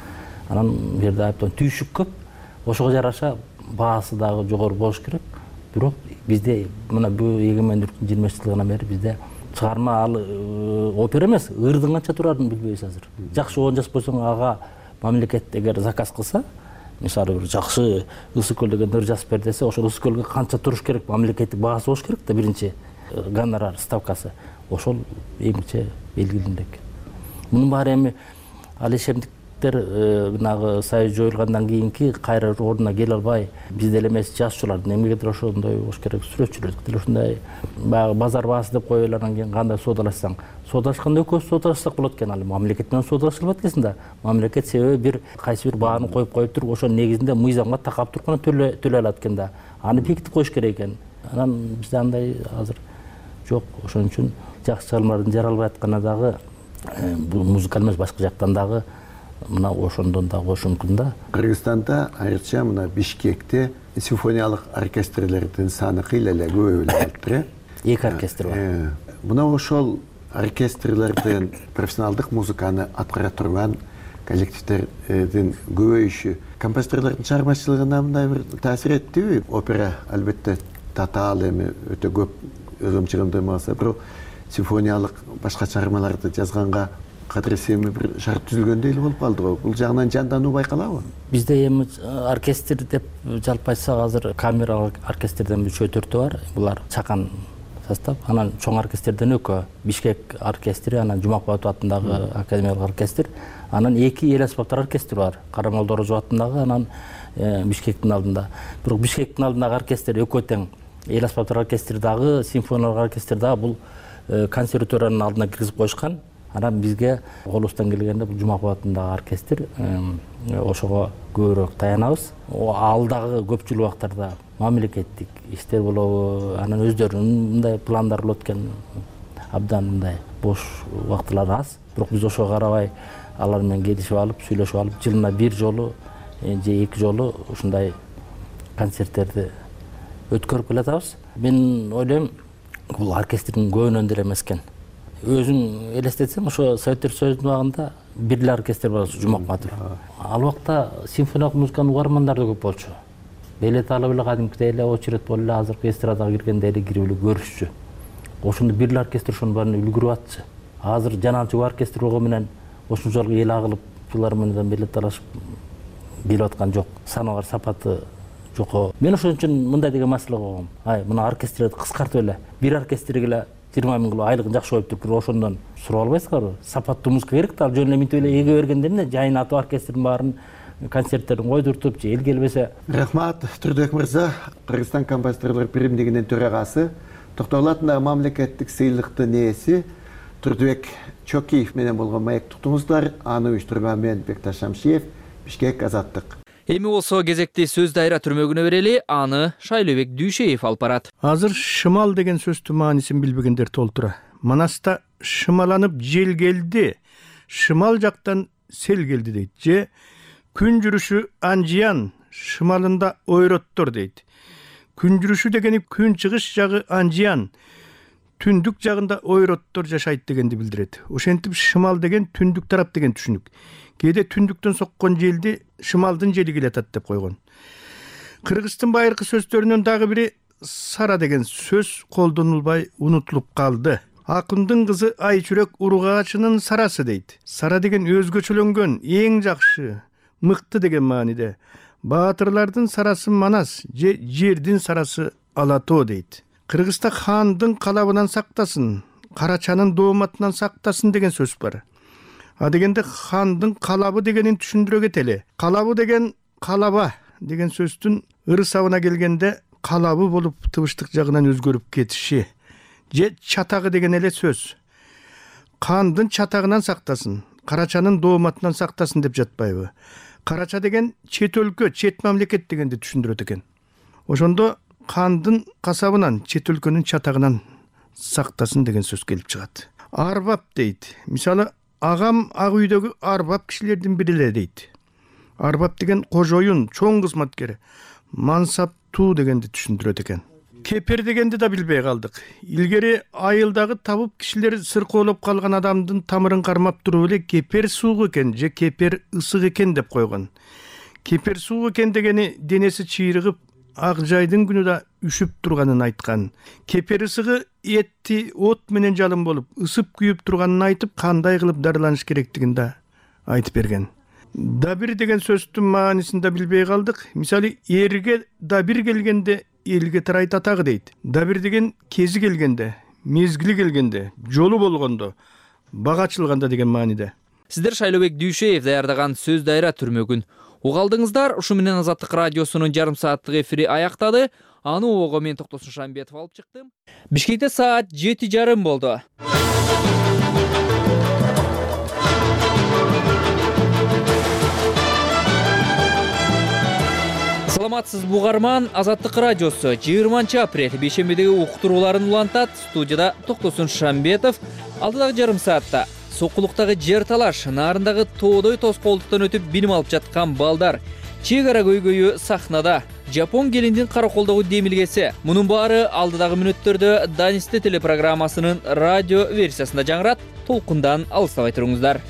анан бул жерде абдан түйшүк көп, ошого жараша баасы дагы жогору болуш керек. Бирок бизде мына бул эгемендүүлүктүн жыйырма беш жылдыгынан бери бизде чыгарма ал опера эмес, ырдың канча турарын билбейбиз азыр. Жакшы оон жазып койсоң ага мамлекет эгер заказ кылса, мисалы бир жакшы Ысык көл деген ыр жазып бер десе, ошол Ысык көлгө канча туруш керек, мамлекеттик баасы болуш керек да биринчи гонорар ставкасы. Ошол эмче белгиленет. Мунун баары эми ал ишемдиктер мынагы союз жоюлгандан кийинки кайра ордуна келе албай, биз деле эмес жазуучулардын эмгеги деле ошондой болуш керек, сүрөтчүлөрдүкү деле ушундай баягы базар баасы деп коюп эле анан кийин кандай соодалашсаң, соодалашканда экөөбүз соодалашсак болот экен, ал мамлекет менен соодалашылбайт экенсиң да. Мамлекет себеби бир кайсы бир бааны коюп коюп туруп, ошонун негизинде мыйзамга такап туруп гана төлөй алат экен да. Аны бекитип коюш керек экен. Анан бизде андай азыр жок. Ошон үчүн жакшы чыгармалардын жаралбай атканы дагы бул музыкаль эмес, башка жактан дагы мына ошондон да коюш мүмкүн да. Кыргызстанда айрыкча мына Бишкекте симфониялык оркестрлердин саны кыйла эле көбөйүп атыптыр. Эки оркестр бар. Мына ошол оркестрлердин профессионалдык музыканы аткара турган коллективдердин көбөйүшү композиторлордун чыгармачылыгына мындай бир таасир эттиби? Опера албетте татаал эми өтө көп өзүм чыгымды болсо, бирок симфониялык башка чыгармаларды жазганга кадыр-семи бир шарт түзүлгөндөй эле болуп калды го. Бул жагынан жандануу байкалабы? Бизде эми оркестр деп жалпы айтсак, азыр камералык оркестрден үчөө төртөө бар. Булар чакан состав, анан чоң оркестрден экөө, Бишкек оркестри, анан Жумакбаев атындагы академиялык оркестр, анан эки эл аспаптар оркестри бар. Карамолдо Орозов атындагы, анан Бишкектин алдында. Бирок Бишкектин алдындагы оркестр экөө тең. Эл аспаптар оркестри дагы, симфониялык оркестр дагы бул консерваториянын алдына киргизип коюшкан. Анан бизге колубуздан келгенде бул Жумакбаев атындагы оркестр, ошого көбүрөөк таянабыз. Ал дагы көпчүлүк убактарда мамлекеттик иштер болобу, анан өздөрүнүн мындай пландар болот экен, абдан мындай бош убактылар аз. Бирок биз ошого карабай алар менен келишип алып, сүйлөшүп алып, жылына бир жолу же эки жолу ушундай концерттерди өткөрүп келатабыз. Мен ойлойм, бул оркестрдин көбүнөн деле эмес экен. Өзүң элестетсең, ошо Советтер Союзунун убагында бир эле оркестр бар, Жумакбаев. Ал убакта симфониялык музыканын угармандары да көп болчу. Белет алып эле кадимкидей эле очередь болуп эле азыркы эстрадага киргендей эле кирип эле көрүшчү. Ошондо бир эле оркестр ошонун баарын үлгүрүп атчы. Азыр жанагынча оркестр болгону менен ошончолук эл агылып, филармониядан белет алышып келип аткан жок. Санагар сапаты жок. Мен ошон үчүн мындай деген маселе койгом. Ай, мына оркестрди кыскартып эле, бир оркестрге эле жыйырма миң кылып айлыгын жакшы коюп туруп, ошондон сурап албайсыздарбы? Сапаттуу музыка керек да, ал жөн эле минтип эле эге бергенде эмне, жайнатып оркестрдин баарын концерттерин койдуртуп, же эл келбесе. Рахмат, Турдыбек мырза, Кыргызстан композиторлор биримдигинин төрагасы, Токтогул атындагы мамлекеттик сыйлыктын ээси Турдыбек Чокиев менен болгон маектуктуңуздар. Аны уюштурган мен Бекташ Шамшиев, Бишкек Азаттык. Эми болсо кезекти сөз дайра түрмөгүнө берели, аны Шайлообек Дүйшеев алып барат. Азыр шымал деген сөздүн маанисин билбегендер толтура. Манаста шымаланып жел келди, шымал жактан сел келди дейт. Же күн жүрүшү анжиян, шымалында ойроттор дейт. Күн жүрүшү дегени күн чыгыш жагы анжиян, түндүк жагында ойроттор жашайт дегенди билдирет. Ошентип шымал деген түндүк тарап деген түшүнүк. Кээде түндүктөн соккон желди шымалдын жели келатат деп койгон. Кыргыздын байыркы сөздөрүнөн дагы бири сара деген сөз колдонулбай унутулуп калды. Акындын кызы Айчүрөк уругачынын сарасы дейт. Сара деген өзгөчөлөнгөн, эң жакшы, мыкты деген мааниде. Баатырлардын сарасы Манас, же жердин сарасы Алатоо дейт. Кыргызда хандын калабынан сактасын, карачанын дооматынан сактасын деген сөз бар. А дегенде хандын калабы дегенин түшүндүрө кетели. Калабы деген калаба деген сөздүн ырысабына келгенде калабы болуп тыбыштык жагынан өзгөрүп кетиши. Же чатагы деген эле сөз. Хандын чатагынан сактасын, карачанын дооматынан сактасын деп жатпайбы? Карача деген чет өлкө, чет мамлекет дегенди түшүндүрөт экен. Ошондо хандын касабынан, чет өлкөнүн чатагынан сактасын деген сөз келип чыгат. Арбап дейт. Мисалы, агам ак үйдөгү арбап кишилердин бири эле дейт. Арбап деген кожоюн, чоң кызматкер, мансаптуу дегенди түшүндүрөт экен. кепер дегенди да билбей калдык. Илгери айылдагы табып кишилер сыркоолоп калган адамдын тамырын кармап туруп эле кепер суук экен же кепер ысык экен деп койгон. Кепер суук экен дегени денеси чыйрыгып ак жайдын күнү да үшүп турганын айткан. Кепер ысыгы этти от менен жалын болуп ысып күйүп турганын айтып, кандай кылып дарыланыш керектигин да айтып берген. Дабир деген сөздүн маанисин да билбей калдык. Мисалы, эрге дабир келгенде элге тарайт атагы дейт. Дабир деген кези келгенде, мезгили келгенде, жолу болгондо, бага ачылганда деген мааниде. Сиздер Шайлообек Дүйшеев даярдаган сөз дайра түрмөгүн уга алдыңыздар. Ушу менен Азаттык радиосунун жарым сааттык эфири аяктады. Аны ого мен Токтосун Шамбетов алып чыктым. Бишкекте саат жети жарым болду. Саламатсыз бугарман, Азаттык радиосу жыйырманчы апрель бейшембидеги уктурууларын улантат. Студияда Токтосун Шамбетов. Алдыдагы жарым саатта Сокулуктагы жер талаш, нарындагы тоодой тоскоолдуктан өтүп билим алып жаткан балдар, чек ара көйгөйү сахнада, Жапон келиндин караколдогу демилгеси. Мунун баары алдыдагы мүнөттөрдө Данисте телепрограммасынын радио версиясында жаңырат. Толкундан алыстабай туруңуздар.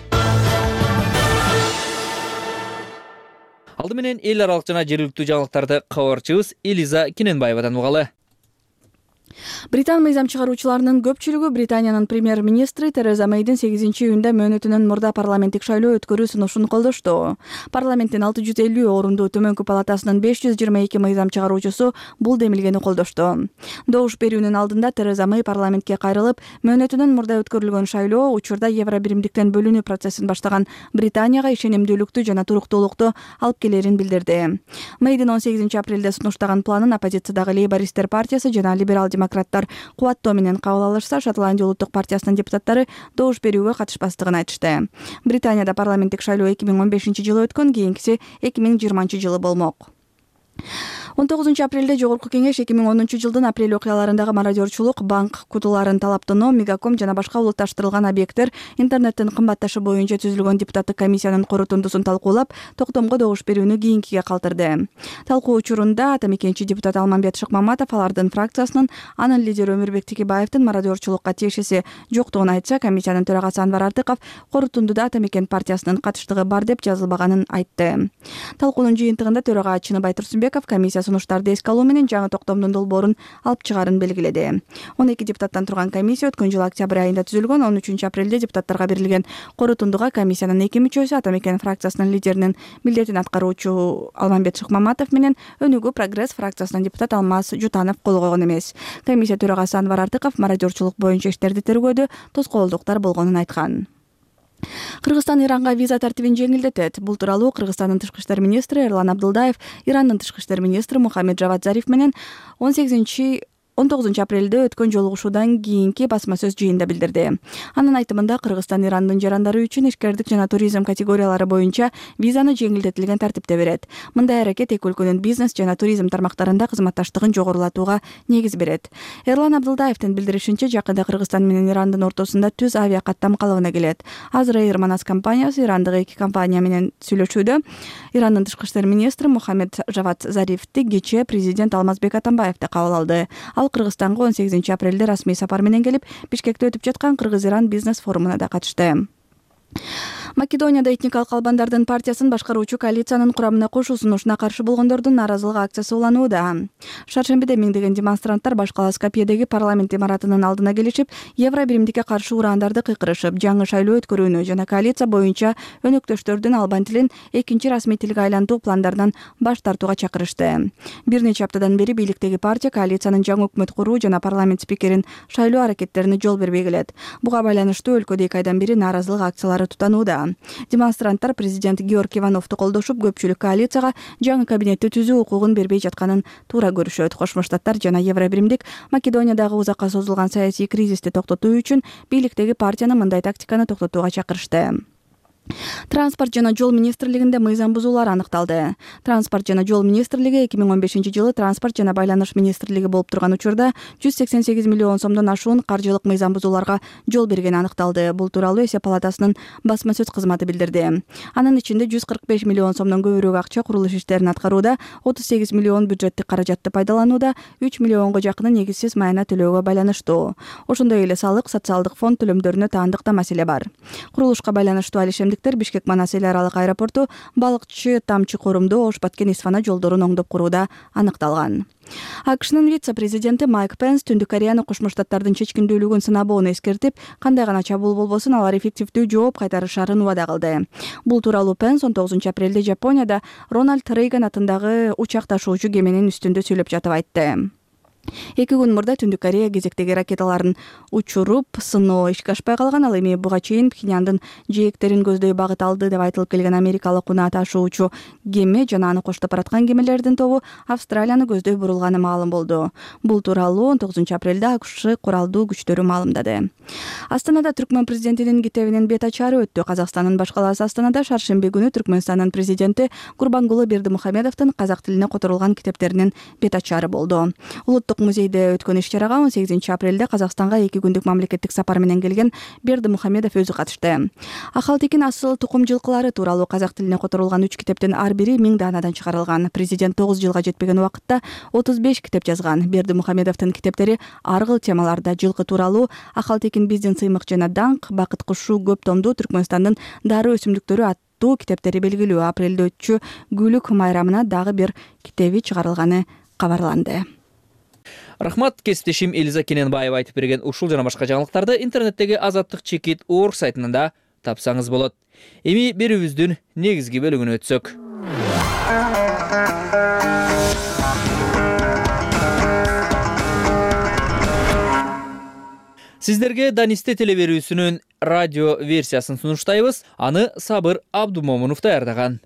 Алды менен эл аралык жана жергиликтүү жаңылыктарды кабарчыбыз Элиза Кененбаевадан угалы. Британ мыйзам чыгаруучуларынын көпчүлүгү Британиянын премьер-министри Тереза Мейдин сегизинчи июнда мөөнөтүнүн мурда парламенттик шайлоо өткөрүү сунушун колдошту. Парламенттин алты жүз элүү орундуу төмөнкү палатасынын беш жүз жыйырма эки мыйзам чыгаруучусу бул демилгени колдошту. Добуш берүүнүн алдында Тереза Мей парламентке кайрылып, мөөнөтүнүн мурда өткөрүлгөн шайлоо учурда евро биримдиктен бөлүнүү процессин баштаган Британияга ишенимдүүлүктү жана туруктуулукту алып келерин билдирди. Мейдин он сегизинчи апрелде сунуштаган планын оппозициядагы Лейбористтер партиясы жана либерал демократтар кубаттоо менен кабыл алышса, Шотландия улуттук партиясынын депутаттары добуш берүүгө катышпастыгын айтышты. Британияда парламенттик шайлоо эки миң он бешинчи жылы өткөн, кийинкиси эки миң жыйырманчы жылы болмок. он тогузунчу апрелде Жогорку кеңеш эки миң онунчу жылдын апрель окуяларындагы мародерчулук, банк кутуларын талаптануу, Мегаком жана башка улутташтырылган объекттер интернеттин кымбатташы боюнча түзүлгөн депутаттык комиссиянын корутундусун талкуулап, токтомго добуш берүүнү кийинкиге калтырды. Талкуу учурунда атамекенчи депутат Алмамбет Шыкмаматов алардын фракциясынын анын лидери Өмүрбек Текебаевдин мародерчулукка тиешеси жоктугун айтса, комиссиянын төрагасы Анвар Артыков корутундуда атамекен партиясынын катыштыгы бар деп жазылбаганын айтты. Талкуунун жыйынтыгында төрага Чыныбай Турсунбеков комиссия сунуштарды эске алуу менен жаңы токтомдун долбоорун алып чыгаарын белгиледи. он эки депутаттан турган комиссия өткөн жылы октябрь айында түзүлгөн. он үчүнчү апрелде депутаттарга берилген корутундуга комиссиянын эки мүчөсү атамекен фракциясынын лидеринин милдетин аткаруучу Алмамбет Шыкмаматов менен Өнүгүү Прогресс фракциясынын депутат Алмаз Жутанов кол койгон эмес. Комиссия төрагасы Анвар Артыков мародерчулук боюнча иштерди тергөөдө тоскоолдуктар болгонун айткан. Кыргызстан Иранга виза тартибин жеңилдетет. Бул тууралуу Кыргызстандын тышкы иштер министри Эрлан Абдылдаев Ирандын тышкы иштер министри Мухаммед Жавад Зариф менен он сегизинчи он тогузунчу апрелде өткөн жолугушуудан кийинки басма сөз жыйында билдирди. Анын айтымында Кыргызстан Ирандын жарандары үчүн ишкердик жана туризм категориялары боюнча визаны жеңилдетилген тартипте берет. Мындай аракет эки өлкөнүн бизнес жана туризм тармактарында кызматташтыгын жогорулатууга негиз берет. Эрлан Абдылдаевдин билдиришинче, жакында Кыргызстан менен Ирандын ортосунда түз авиа каттам калыбына келет. Азыр Air Manas компаниясы Ирандык эки компания менен сүйлөшүүдө. Ирандын тышкы иштер министри Мухаммед Жавад Зарифти кечээ президент Алмазбек Атамбаевди кабыл алды. Ал Кыргызстанга он сегизинчи апрелде расмий сапар менен келип, Бишкекте өтүп жаткан Кыргыз-Иран бизнес форумуна да катышты. Македонияда этникалык албандардын партиясын башкаруучу коалициянын курамына кошуу сунушуна каршы болгондордун нааразылык акциясы уланууда. Шаршембиде миңдеген демонстранттар баш кала Скопьедеги парламент имаратынын алдына келишип, евро биримдикке каршы ураандарды кыйкырышып, жаңы шайлоо өткөрүүнү жана коалиция боюнча өнөктөштөрдүн албан тилин экинчи расмий тилге айлантуу пландарынан баш тартууга чакырышты. Бир нече аптадан бери бийликтеги партия коалициянын жаңы өкмөт куруу жана парламент спикерин шайлоо аракеттерине жол бербей келет. Буга байланыштуу өлкөдө эки айдан бери нааразылык акциялары тутанууда. Демонстранттар президент Георг Ивановду колдошуп, көпчүлүк коалицияга жаңы кабинетти түзүү укугун бербей жатканын туура көрүшөт. Кошмо Штаттар жана Евро биримдик Македониядагы узакка созулган саясий кризисти токтотуу үчүн бийликтеги партияны мындай тактиканы токтотууга чакырышты. Транспорт жана жол министрлигинде мыйзам бузуулар аныкталды. Транспорт жана жол министрлиги эки миң он бешинчи жылы транспорт жана байланыш министрлиги болуп турган учурда жүз сексен сегиз миллион сомдон ашуун каржылык мыйзам бузууларга жол бергени аныкталды. Бул тууралуу эсеп палатасынын басма сөз кызматы билдирди. Анын ичинде жүз кырк беш миллион сомдон көбүрөөк акча курулуш иштерин аткарууда, отуз сегиз миллион бюджеттик каражатты пайдаланууда, үч миллионго жакыны негизсиз майна төлөөгө байланыштуу. Ошондой эле салык, социалдык фонд төлөмдөрүнө таандык да маселе бар. Курулушка байланыштуу алишемдиктер Бишкек Манас эл аралык аэропорту балыкчы Тамчы Корумду Ош Баткен Исфана жолдорун оңдоп курууда аныкталган. АКШнын вице-президенти Майк Пенс Түндүк Кореяны Кошмо Штаттардын чечкиндүүлүгүн сынабоону эскертип, кандай гана чабуул болбосун алар эффективдүү жооп кайтарышарын убада кылды. Бул тууралуу Пенс он тогузунчу апрелде Жапонияда Рональд Рейган атындагы учак ташуучу кеменин үстүндө сүйлөп жатып айтты. Эки күн мурда Түндүк Корея кезектеги ракеталарын учуруп, сыноо ишке ашпай калган. Ал эми буга чейин Пхеньяндын жээктерин көздөй багыт алды деп айтылып келген америкалык унаа ташуучу кеме жана аны коштоп бараткан кемелердин тобу Австралияны көздөй бурулганы маалым болду. Бул тууралуу он тогузунчу апрелде АКШ куралдуу күчтөрү маалымдады. Астанада Түркмөн президентинин китебинин бет ачары өттү. Казакстандын баш калаасы Астанада шаршемби күнү Түркмөнстандын президенти Курбангулы Бердимухамедовдун казак тилине которулган китептеринин бет ачары болду. Музейде өткөн иш-чарага он сегизинчи апрелде Казакстанга эки күндүк мамлекеттик сапар менен келген Бердимухамедов өзү катышты. Ахалтекин асыл тукум жылкылары тууралуу казак тилине которулган үч китептин ар бири миң даанадан чыгарылган. Президент тогуз жылга жетпеген убакытта отуз беш китеп жазган. Бердимухамедовдун китептери ар кыл темаларда жылкы тууралуу, Ахалтекин биздин сыймык жана даңк, бакыт кушу көп томдуу Түркмөнстандын дары өсүмдүктөрү аттуу китептери белгилүү. Апрелде өтчү Гүлүк майрамына дагы бир китеби чыгарылганы кабарланды. Рахмат, кесиптешим Элиза Кененбаева айтып берген ушул жана башка жаңылыктарды интернеттеги Азаттык чекит орг сайтынан да тапсаңыз болот. Эми берүүбүздүн негизги бөлүгүнө өтсөк. Сиздерге Данисте телеберүүсүнүн радио версиясын сунуштайбыз. Аны Сабыр Абдумомунов даярдаган.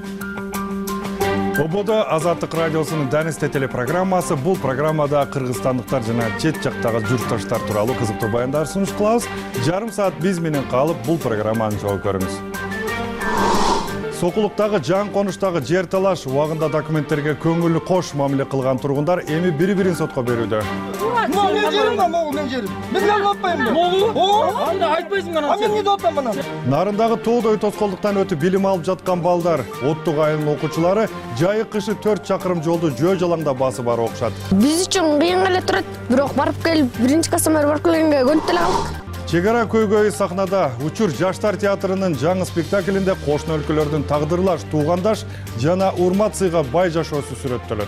Ободо Азаттык радиосунун Данисте телепрограммасы. Бул программада кыргызстандыктар жана чет жактагы журтташтар тууралуу кызыктуу баяндар сунуш кылабыз. Жарым саат биз менен калып бул программаны чогуу көрүңүз. Сокулуктагы жан конуштагы жер талаш убагында документтерге көңүлү кош мамиле кылган тургундар эми бири-бирин сотко берүүдө. Мен жерим да, могу мен жерим. Мен алып атпайм да. Могу? Анда айтпайсың анан. А мен эмне атам анан? Нарындагы тоодой тоскоолдуктан өтүп билим алып жаткан балдар, Оттук айылынын окуучулары жайык кышы төрт чакырым жолду жөө жалаңда басып барып окушат. Биз үчүн кыйын эле турат, бирок барып келип биринчи кастамар барып келгенге көнүп деле калдык. Чек ара көйгөйү сахнада Учур жаштар театрынын жаңы спектаклинде кошуна өлкөлөрдүн тагдырлаш, туугандаш жана урмат сыйга бай жашоосу сүрөттөлөт.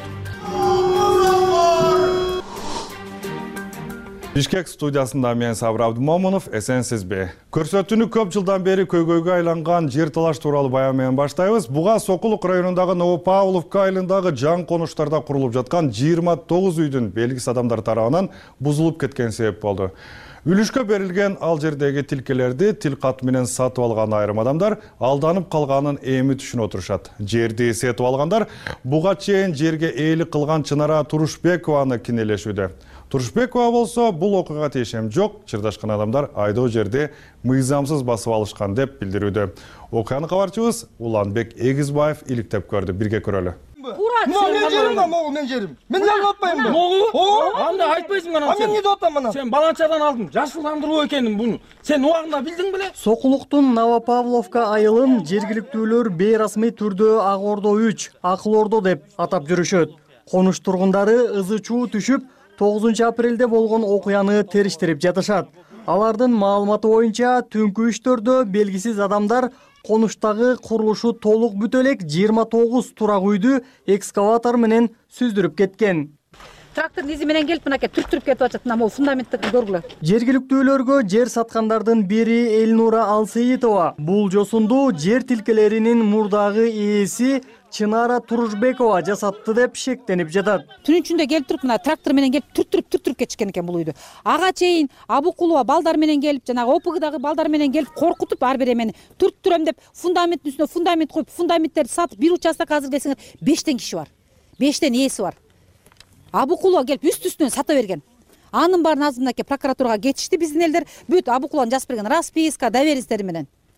Бишкек студиясында мен Сабыр Абдумомунов, эсенсизби? Көрсөтүүнү көп жылдан бери көйгөйгө айланган жер талаш тууралуу баян менен баштайбыз. Буга Сокулук районундагы Новопавловка айылындагы жан конуштарда курулуп жаткан жыйырма тогуз үйдүн белгисиз адамдар тарабынан бузулуп кеткен себеп болду. Үлүшкө берилген ал жердеги тилкелерди тил кат менен сатып алган айрым адамдар алданып калганын эми түшүнүп отурушат. Жерди сетип алгандар буга чейин жерге ээлик кылган Чынара Турушбекованы кинелешүүдө. Турушбекова болсо бул окуяга тиешем жок, чырдашкан адамдар айдоо жерди мыйзамсыз басып алышкан деп билдирүүдө. Окуяны кабарчыбыз Уланбек Эгизбаев иликтеп көрдү. Бирге көрөлү. Мен жерим да, могу мен жерим. Мен алып атпайм да. Могу? Анда айтпайсың анан. А мен эмне атам анан? Сен баланчадан алдым. Жашылдандыруу экенин буну. Сен убагында билдиң беле? Сокулуктун Новопавловка айылын жергиликтүүлөр бейрасмий түрдө Ак Ордо үч, Акыл Ордо деп атап жүрүшөт. Конуш тургундары ызы чуу түшүп, тогузунчу апрелде болгон окуяны териштирип жатышат. Алардын маалыматы боюнча түнкү үчтөрдө белгисиз адамдар конуштагы курулушу толук бүтө элек жыйырма тогуз турак үйдү экскаватор менен сүздүрүп кеткен. Трактордун изи менен келип мынакей түртүрүп кетип атат. Мына могу фундаментти көргүлө. Жергиликтүүлөргө жер саткандардын бири Элнура Алсейитова бул жосунду жер тилкелеринин мурдагы ээси Чынара Турушбекова жасатты деп шектенип жатат. Түн ичинде келип туруп мына трактор менен келип түртүрүп түртүрүп кетишкен экен бул үйдү. Ага чейин Абукулова балдар менен келип, жанагы ОПГдагы балдар менен келип коркутуп ар бир эмени түрттүрөм деп фундаменттин үстүнө фундамент коюп, фундаменттерди сатып бир участок азыр десеңер бештен киши бар. бештен ээси бар. Абукулова келип үст-үстүнөн сата берген. Анын баарын азыр мынакей прокуратурага кетишти биздин элдер. Бүт Абукулованы жазып берген расписка, доверенностьтери менен.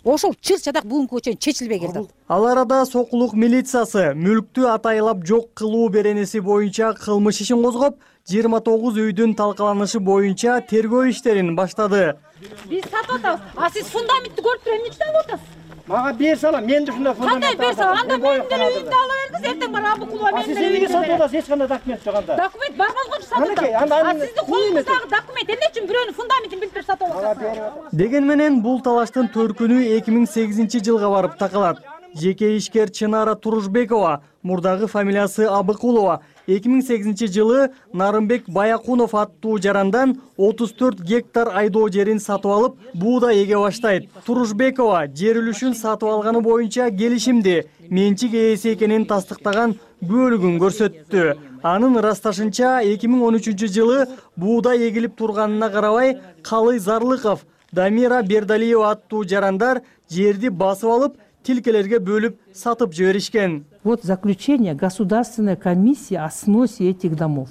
ошол чыр чадак бүгүнкүгө чейин чечилбей келди. Ал арада сокулук милициясы мүлктү атайлап жок кылуу беренеси боюнча кылмыш ишин козгоп, жыйырма тогуз үйдүн талкаланышы боюнча тергөө иштерин баштады. Биз сатып атабыз. А сиз фундаментти көрүп туруп эмне үчүн алып атасыз? Мага бер салам, мен ушундай фундамент. Кандай бер салам? Анда мен деле үйүмдү ала бергиз, эртең бар Абыкулова мен деле. Сиз эмнеге сатып атасыз? Эч кандай документ жок анда. Документ бар болгончу сатып атам. А сиздин колуңуздагы документ эмне үчүн бирөөнүн фундаментин билип сатып аласыз? Деген менен бул талаштын төркүнү эки миң сегизинчи жылга барып такалат. Жеке ишкер Чынара Турушбекова, мурдагы фамилиясы Абыкулова, эки миң сегизинчи жылы Нарымбек Баякунов аттуу жарандан отуз төрт гектар айдоо жерин сатып алып, буудай эге баштайт. Турушбекова жер үлүшүн сатып алганы боюнча келишимди, менчик ээси экенин тастыктаган бөлүгүн көрсөттү. Анын ырасташынча эки миң он үчүнчү жылы буудай эгилип турганына карабай, Калый Зарлыков, Дамира Бердалиева аттуу жарандар жерди басып алып, тилкелерге бөлүп сатып жиберишкен. Вот заключение Государственной комиссии о сносе этих домов.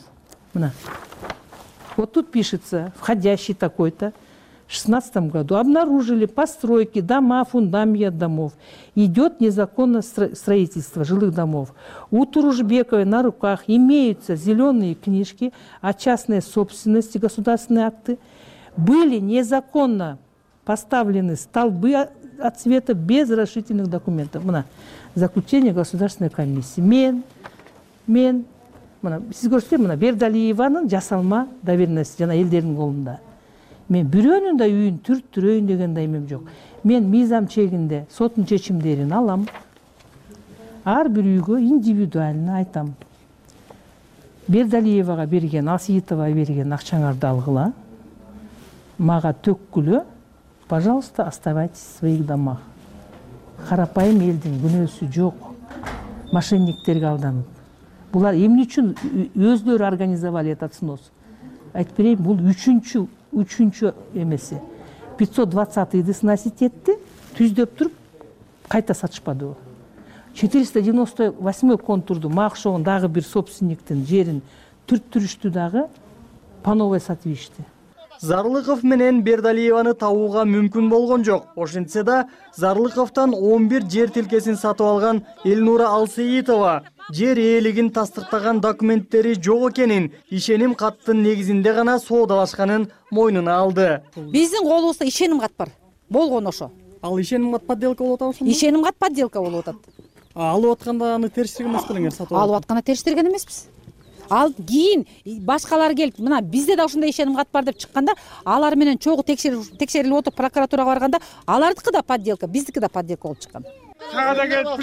Вот тут пишется, входящий такой-то, в шестнадцатом году обнаружили постройки, дома, фундамент домов. Идет незаконное строительство жилых домов. У Турушбековой на руках имеются зеленые книжки о частной собственности, государственные акты. Были незаконно поставлены столбы от цвета без разрешительных документов. Мына заключение Государственной комиссии. Мен, мен, мына сиз көрсөтсөм, мына Бердалиеванын жасалма доверенности жана элдердин колунда. Мен бирөөнүн да үйүн түрттүрөйүн деген да эмем жок. Мен мыйзам чегинде соттун чечимдерин алам. Ар бир үйгө индивидуально айтам. Бердалиевага берген, Асиитова берген акчаңарды алгыла. Мага төккүлө. Пожалуйста, оставайтесь в своих домах. Карапайым элдин күнөөсү жок. Мошенниктерге алданып. Булар эмне үчүн өзлөрү организовали этот снос? Айтып берейин, бул үчүнчү, үчүнчү эмеси. пятьсот двадцатыйды сносить этти, түздөп туруп, кайта сатышпады. четыреста девяносто восьмой контурду макшогон дагы бир собственниктин жерин түрттүрүштү дагы пановой сатып ишти. Зарлыков менен Бердалиеваны табууга мүмкүн болгон жок. Ошентсе да Зарлыковтан он бир жер тилкесин сатып алган Элнура Алсеитова жер ээлигин тастыктаган документтери жок экенин, ишеним каттын негизинде гана соодалашканын мойнуна алды. Биздин колубузда ишеним кат бар. Болгон ошо. Ал ишеним кат подделка болуп атабы ошондо? Ишеним кат подделка болуп атат. Алып атканда аны териштирген эмес белеңер сатып алып? Алып атканда териштирген эмеспиз. Ал кийин башкалар келип, мына бизде да ушундай ишеним кат бар деп чыкканда, алар менен чогуу текшерилип отуруп прокуратурага барганда, алардыкы да подделка, биздики да подделка болуп чыккан. Сага да келип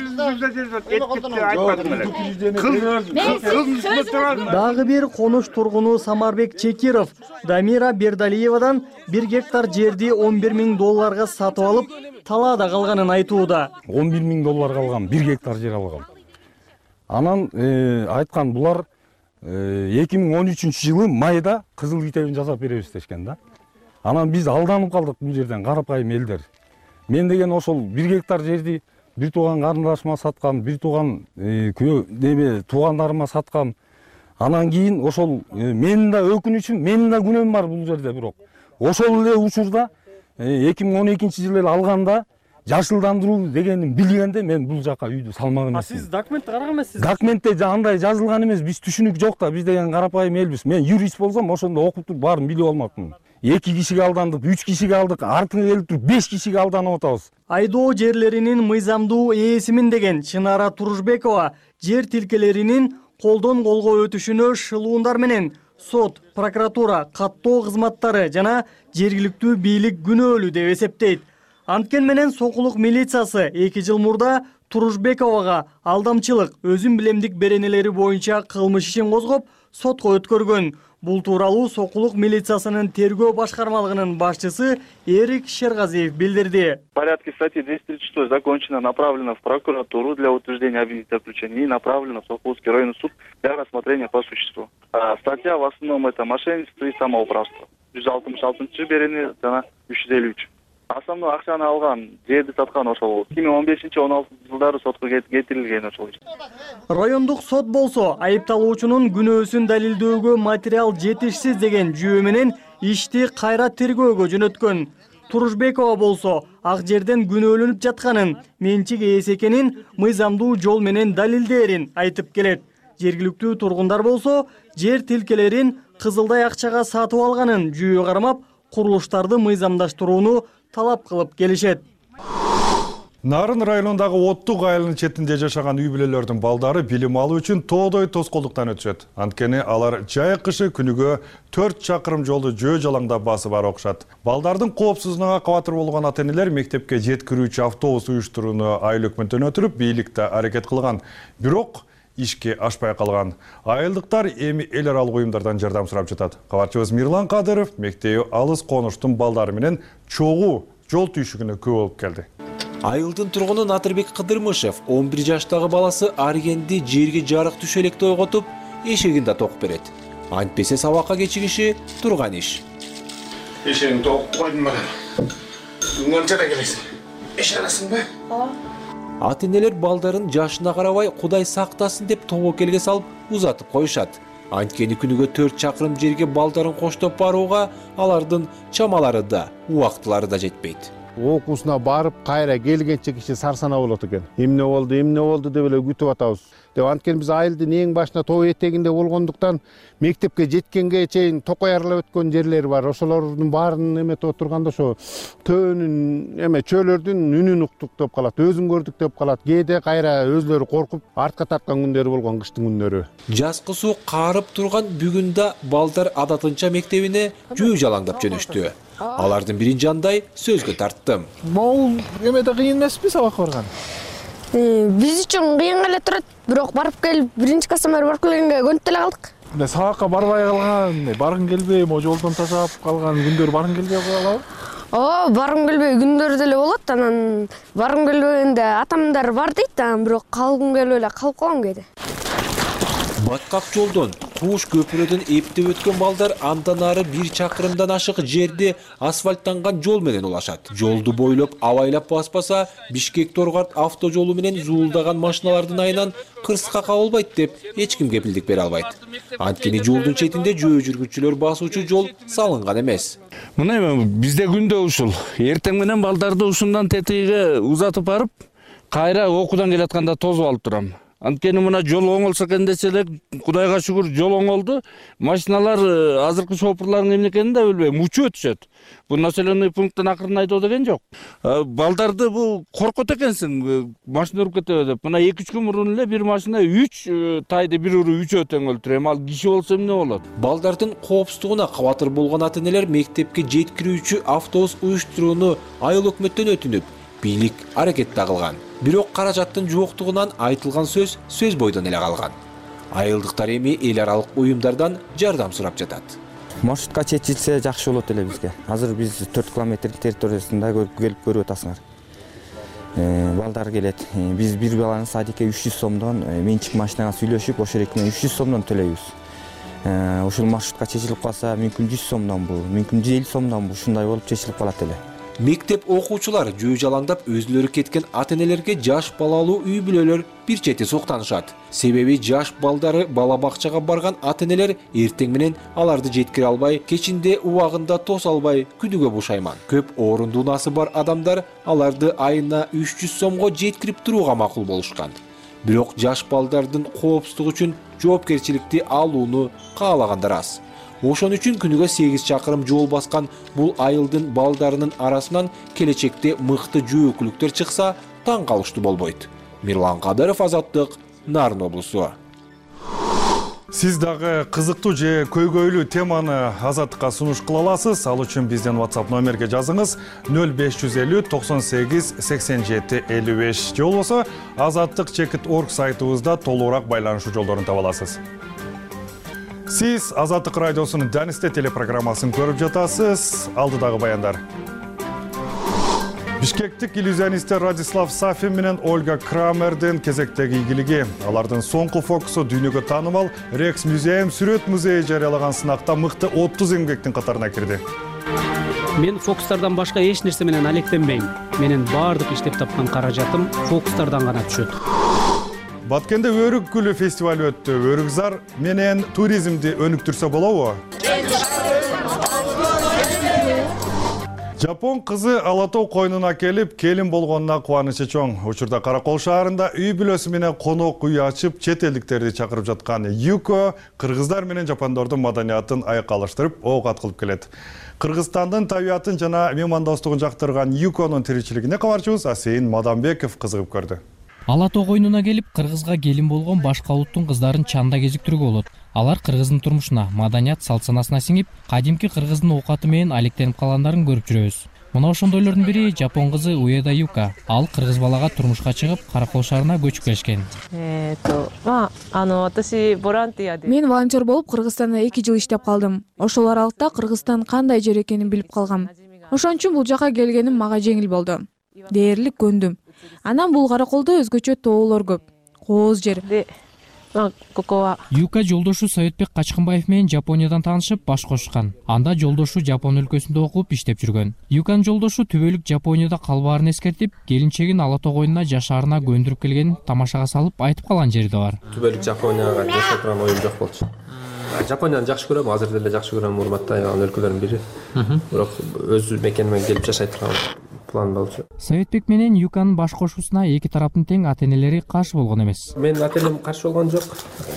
айтпадым. Дагы бир конуш тургуну Самарбек Чекиров Дамира Бердалиевадан бир гектар жерди он бир миң долларга сатып алып, талаада калганын айтууда. он бир миң долларга алгам, бир гектар жер алгам. Анан айткан булар эки миң он үчүнчү жылы майда кызыл китебин жасап беребиз дешкен да. Анан биз алданып калдык бул жерден, карапайым элдер. Мен деген ошол бир гектар жерди бир тууган карындашыма саткам, бир тууган күйөө неме туугандарыма саткам. Анан кийин ошол менин да өкүнүчүм, менин да күнөөм бар бул жерде, бирок ошол эле учурда эки миң он экинчи жылы алганда жашылдандыруу дегенин билгенде мен бул жака үйдү салмак эмесмин. А сиз документти караган эмессиз? Документте андай жазылган эмес, биз түшүнүк жок да, биз деген карапайым элбиз. Мен юрист болсом ошондо окуп туруп баарын билип алмакмын. эки кишиге алдандык, үч кишиге алдык, артыңа келип туруп беш кишиге алданып атабыз. Айдоо жерлеринин мыйзамдуу ээсимин деген Чынара Турушбекова жер тилкелеринин колдон колго өтүшүнө шылуундар менен сот, прокуратура, каттоо кызматтары жана жергиликтүү бийлик күнөөлүү деп эсептейт. Анткен менен сокулук милициясы эки жыл мурда Турушбековага алдамчылык, өзүн билемдик беренелери боюнча кылмыш ишин козгоп, сотко өткөргөн. Бул тууралуу сокулук милициясынын тергөө башкармалыгынын башчысы Эрик Шергазиев билдирди. В порядке статьи двести тридцать шесть закончено, направлено в прокуратуру для утверждения обвинительного заключения и направлено в Сокулский районный суд для рассмотрения по существу. А статья в основном это мошенничество и самоуправство. жүз алтымыш алтынчы берене жана үч жүз элүү үч. Основной акчаны алган, жерди саткан ошол эки миң он бешинчи он алтынчы жылдары сотко кетирилген ошол. Райондук сот болсо айыпталуучунун күнөөсүн далилдөөгө материал жетишсиз деген жүйө менен ишти кайра тергөөгө жөнөткөн. Турушбекова болсо ак жерден күнөөлөнүп жатканын, менчик ээси экенин мыйзамдуу жол менен далилдээрин айтып келет. Жергиликтүү тургундар болсо жер тилкелерин кызылдай акчага сатып алганын жүйө кармап, курулуштарды мыйзамдаштырууну талап кылып келишет. Нарын районундагы Оттук айылынын четинде жашаган үй бүлөлөрдүн балдары билим алуу үчүн тоодой тоскоолдуктан өтүшөт. Анткени алар жай кышы күнүгө төрт чакырым жолду жөө жалаңдап басып бара окушат. Балдардын коопсуздугуна кабатыр болгон ата-энелер мектепке жеткирүүчү автобус уюштурууну айыл өкмөтүнөн өтүрүп бийликте аракет кылган. Бирок ишке ашпай калган. Айылдыктар эми эл аралык уюмдардан жардам сурап жатат. Кабарчыбыз Мирлан Кадыров мектеби алыс конуштун балдары менен чогуу жол түйшүгүнө күбө болуп келди. Айылдын тургуну Натырбек Кыдырмышев он бир жаштагы баласы Аргенди жерге жарык түшө электе ойготуп, эшигин да токуп берет. Антпесе сабакка кечигиши турган иш. Эшигин токуп койдум мен. Канча да келесиң? Эш аласыңбы? Ооба. Ата-энелер балдарын жашына карабай Кудай сактасын деп тобокелге салып узатып коюшат. Анткени күнүгө төрт чакырым жерге балдарын коштоп барууга алардын чамалары да, убактылары да жетпейт. Окуусуна барып, кайра келгенче киши сарсана болот экен. Эмне болду, эмне болду деп эле күтүп атабыз. Деп анткени биз айылдын эң башына тоо этегинде болгондуктан мектепке жеткенге чейин токой аралап өткөн жерлери бар. Ошолордун баарын эметип отурганда ошо төөнүн эме чөөлөрдүн үнүн уктук деп калат, өзүн көрдүк деп калат. Кээде кайра өзлөрү коркуп артка тарткан күндөрү болгон кыштын күндөрү. Жазкы суу карып турган бүгүн да балдар адатынча мектебине жөө жалаңдап жөнөштү. Алардын бирин жандай сөзгө тарттым. Могул эмеде кыйын эмеспи сабакка барган? Биз үчүн кыйын эле турат, бирок барып келип биринчи класстан бери барып келгенге көнүп эле калдык. Мына сабакка барбай калган, баргың келбей, могу жолдон ташап калган күндөр баргың келбей калабы? Ооба, баргым келбей күндөр деле болот. Анан баргым келбегенде атамдар бар дейт, анан бирок калгым келбей эле калып калгам кээде. Баткак жолдон Кууш көпүрөдөн эптеп өткөн балдар андан ары бир чакырымдан ашык жерде асфальттанган жол менен улашат. Жолду бойлоп абайлап баспаса, Бишкек-Торгарт автожолу менен зуулдаган машиналардын айынан кырсыкка кабылбайт деп эч ким кепилдик бере албайт. Анткени жолдун четинде жөө жүргүчүлөр басуучу жол салынган эмес. Мына эми бизде күндө ушул. Эртең менен балдарды ушундан тетиге узатып барып, кайра окуудан келатканда тосуп алып турам. Анткени мына жол оңолсо экен десе эле, Кудайга шүгүр жол оңолду. Машиналар азыркы шопурлардын эмне экенин да билбейм, учуп өтүшөт. Бул населенный пункттан акырын айдоо деген жок. Балдарды бул коркот экенсиң, машина уруп кетеби деп. Мына эки үч күн мурун эле бир машина үч тайды бир уруу үчөө тең өлтүрөт. Эми ал киши болсо эмне болот? Балдардын коопсуздугуна кабатыр болгон ата-энелер мектепке жеткирүүчү автобус уюштурууну айыл өкмөттөн өтүнүп, бийлик аракетте кылган. Бирок каражаттын жоктугунан айтылган сөз сөз бойдон эле калган. Айылдыктар эми эл аралык уюмдардан жардам сурап жатат. Маршрутка чечилсе жакшы болот эле бизге. Азыр биз төрт километр территориясында келип көрүп атасыңар. Балдар келет. Биз бир баланы садикке үч жүз сомдон, менчик машинага сүйлөшүп, ошол эки миң үч жүз сомдон төлөйбүз. Ушул маршрутка чечилип калса, мүмкүн жүз сомдон бул, мүмкүн жүз элүү сомдон бул, ушундай болуп чечилип калат эле. Мектеп окуучулар жөө жалаңдап өзүлөрү кеткен ата-энелерге жаш балалуу үй бүлөлөр бир чети суктанышат. Себеби жаш балдары бала бакчага барган ата-энелер эртең менен аларды жеткире албай, кечинде убагында тоса албай күнүгө бушайман. Көп орундуунасы бар адамдар аларды айына үч жүз сомго жеткирип турууга макул болушкан. Бирок жаш балдардын коопсуздугу үчүн жоопкерчиликти алууну каалагандар аз. Ошон үчүн күнүгө сегиз чакырым жол баскан бул айылдын балдарынын арасынан келечекте мыкты жөөкүлүктөр чыкса, таң калыштуу болбойт. Мирлан Кадыров, Азаттык, Нарын облусу. Сиз дагы кызыктуу же көйгөйлүү теманы Азаттыкка сунуш кыла аласыз. Ал үчүн бизден WhatsApp номерге жазыңыз нөл беш жүз элүү токсон сегиз сексен жети элүү беш. Же болбосо азаттык чекит точка орг сайтыбызда толугураак байланышуу жолдорун таба аласыз. Сиз Азаттык радиосунун Данисте телепрограммасын көрүп жатасыз. Алдыдагы баяндар. Бишкектик иллюзионисттер Радислав Сафин менен Ольга Крамердин кезектеги ийгилиги. Алардын соңку фокусу дүйнөгө таанымал Рекс музейм сүрөт музейи жарыялаган сынакта мыкты отуз эмгектин катарына кирди. Мен фокустардан башка эч нерсе менен алектенбейм. Менин баардык иштеп тапкан каражатым фокустардан гана түшөт. Баткенде өрүк гүлү фестивалы өттү. Өрүк зар менен туризмди өнүктүрсө болобу? Жапон кызы Алатоо койнуна келип, келин болгонуна кубанычы чоң. Учурда Каракол шаарында үй бүлөсү менен конок үй ачып, чет элдиктерди чакырып жаткан Юко кыргыздар менен жапондордун маданиятын айкалыштырып, оокат кылып келет. Кыргызстандын табиятын жана меймандостугун жактырган Юконун тиричилигине кабарчыбыз Асейин Мадамбеков кызыгып көрдү. Алатоо койнуна келип, кыргызга келин болгон башка улуттун кыздарын чанда кезиктирүүгө болот. Алар кыргыздын турмушуна, маданият салт-санасына сиңип, кадимки кыргыздын оокаты менен алектенип калгандарын көрүп жүрөбүз. Мына ошондойлордун бири жапон кызы Уеда Юка. Ал кыргыз балага турмушка чыгып, Каракол шаарына көчүп келишкен. Мен волонтер болуп Кыргызстанда эки жыл иштеп калдым. Ошол аралыкта Кыргызстан кандай жер экенин билип калгам. Ошон үчүн бул жака келгеним мага жеңил болду. Дээрлик көндүм. Анан бул Караколдо өзгөчө тоолор көп. Кооз жер. Юка жолдошу Советбек Качкынбаев менен Жапониядан таанышып баш кошушкан. Анда жолдошу Жапон өлкөсүндө окуп иштеп жүргөн. Юканын жолдошу түбөлүк Жапонияда калбаарын эскертип, келинчегин Алатоо койнуна жашаарына көндүрүп келгенин тамашага салып айтып калган жери да бар. Түбөлүк Жапонияга жашап турган оюм жок болчу. Жапонияны жакшы көрөм, азыр деле жакшы көрөм, урматтайм өлкөлөрдүн бири. Бирок өз мекениме келип жашай турган план болчу. Советбек менен Юканын баш кошуусуна эки тараптын тең ата-энелери каршы болгон эмес. Менин ата-энем каршы болгон жок.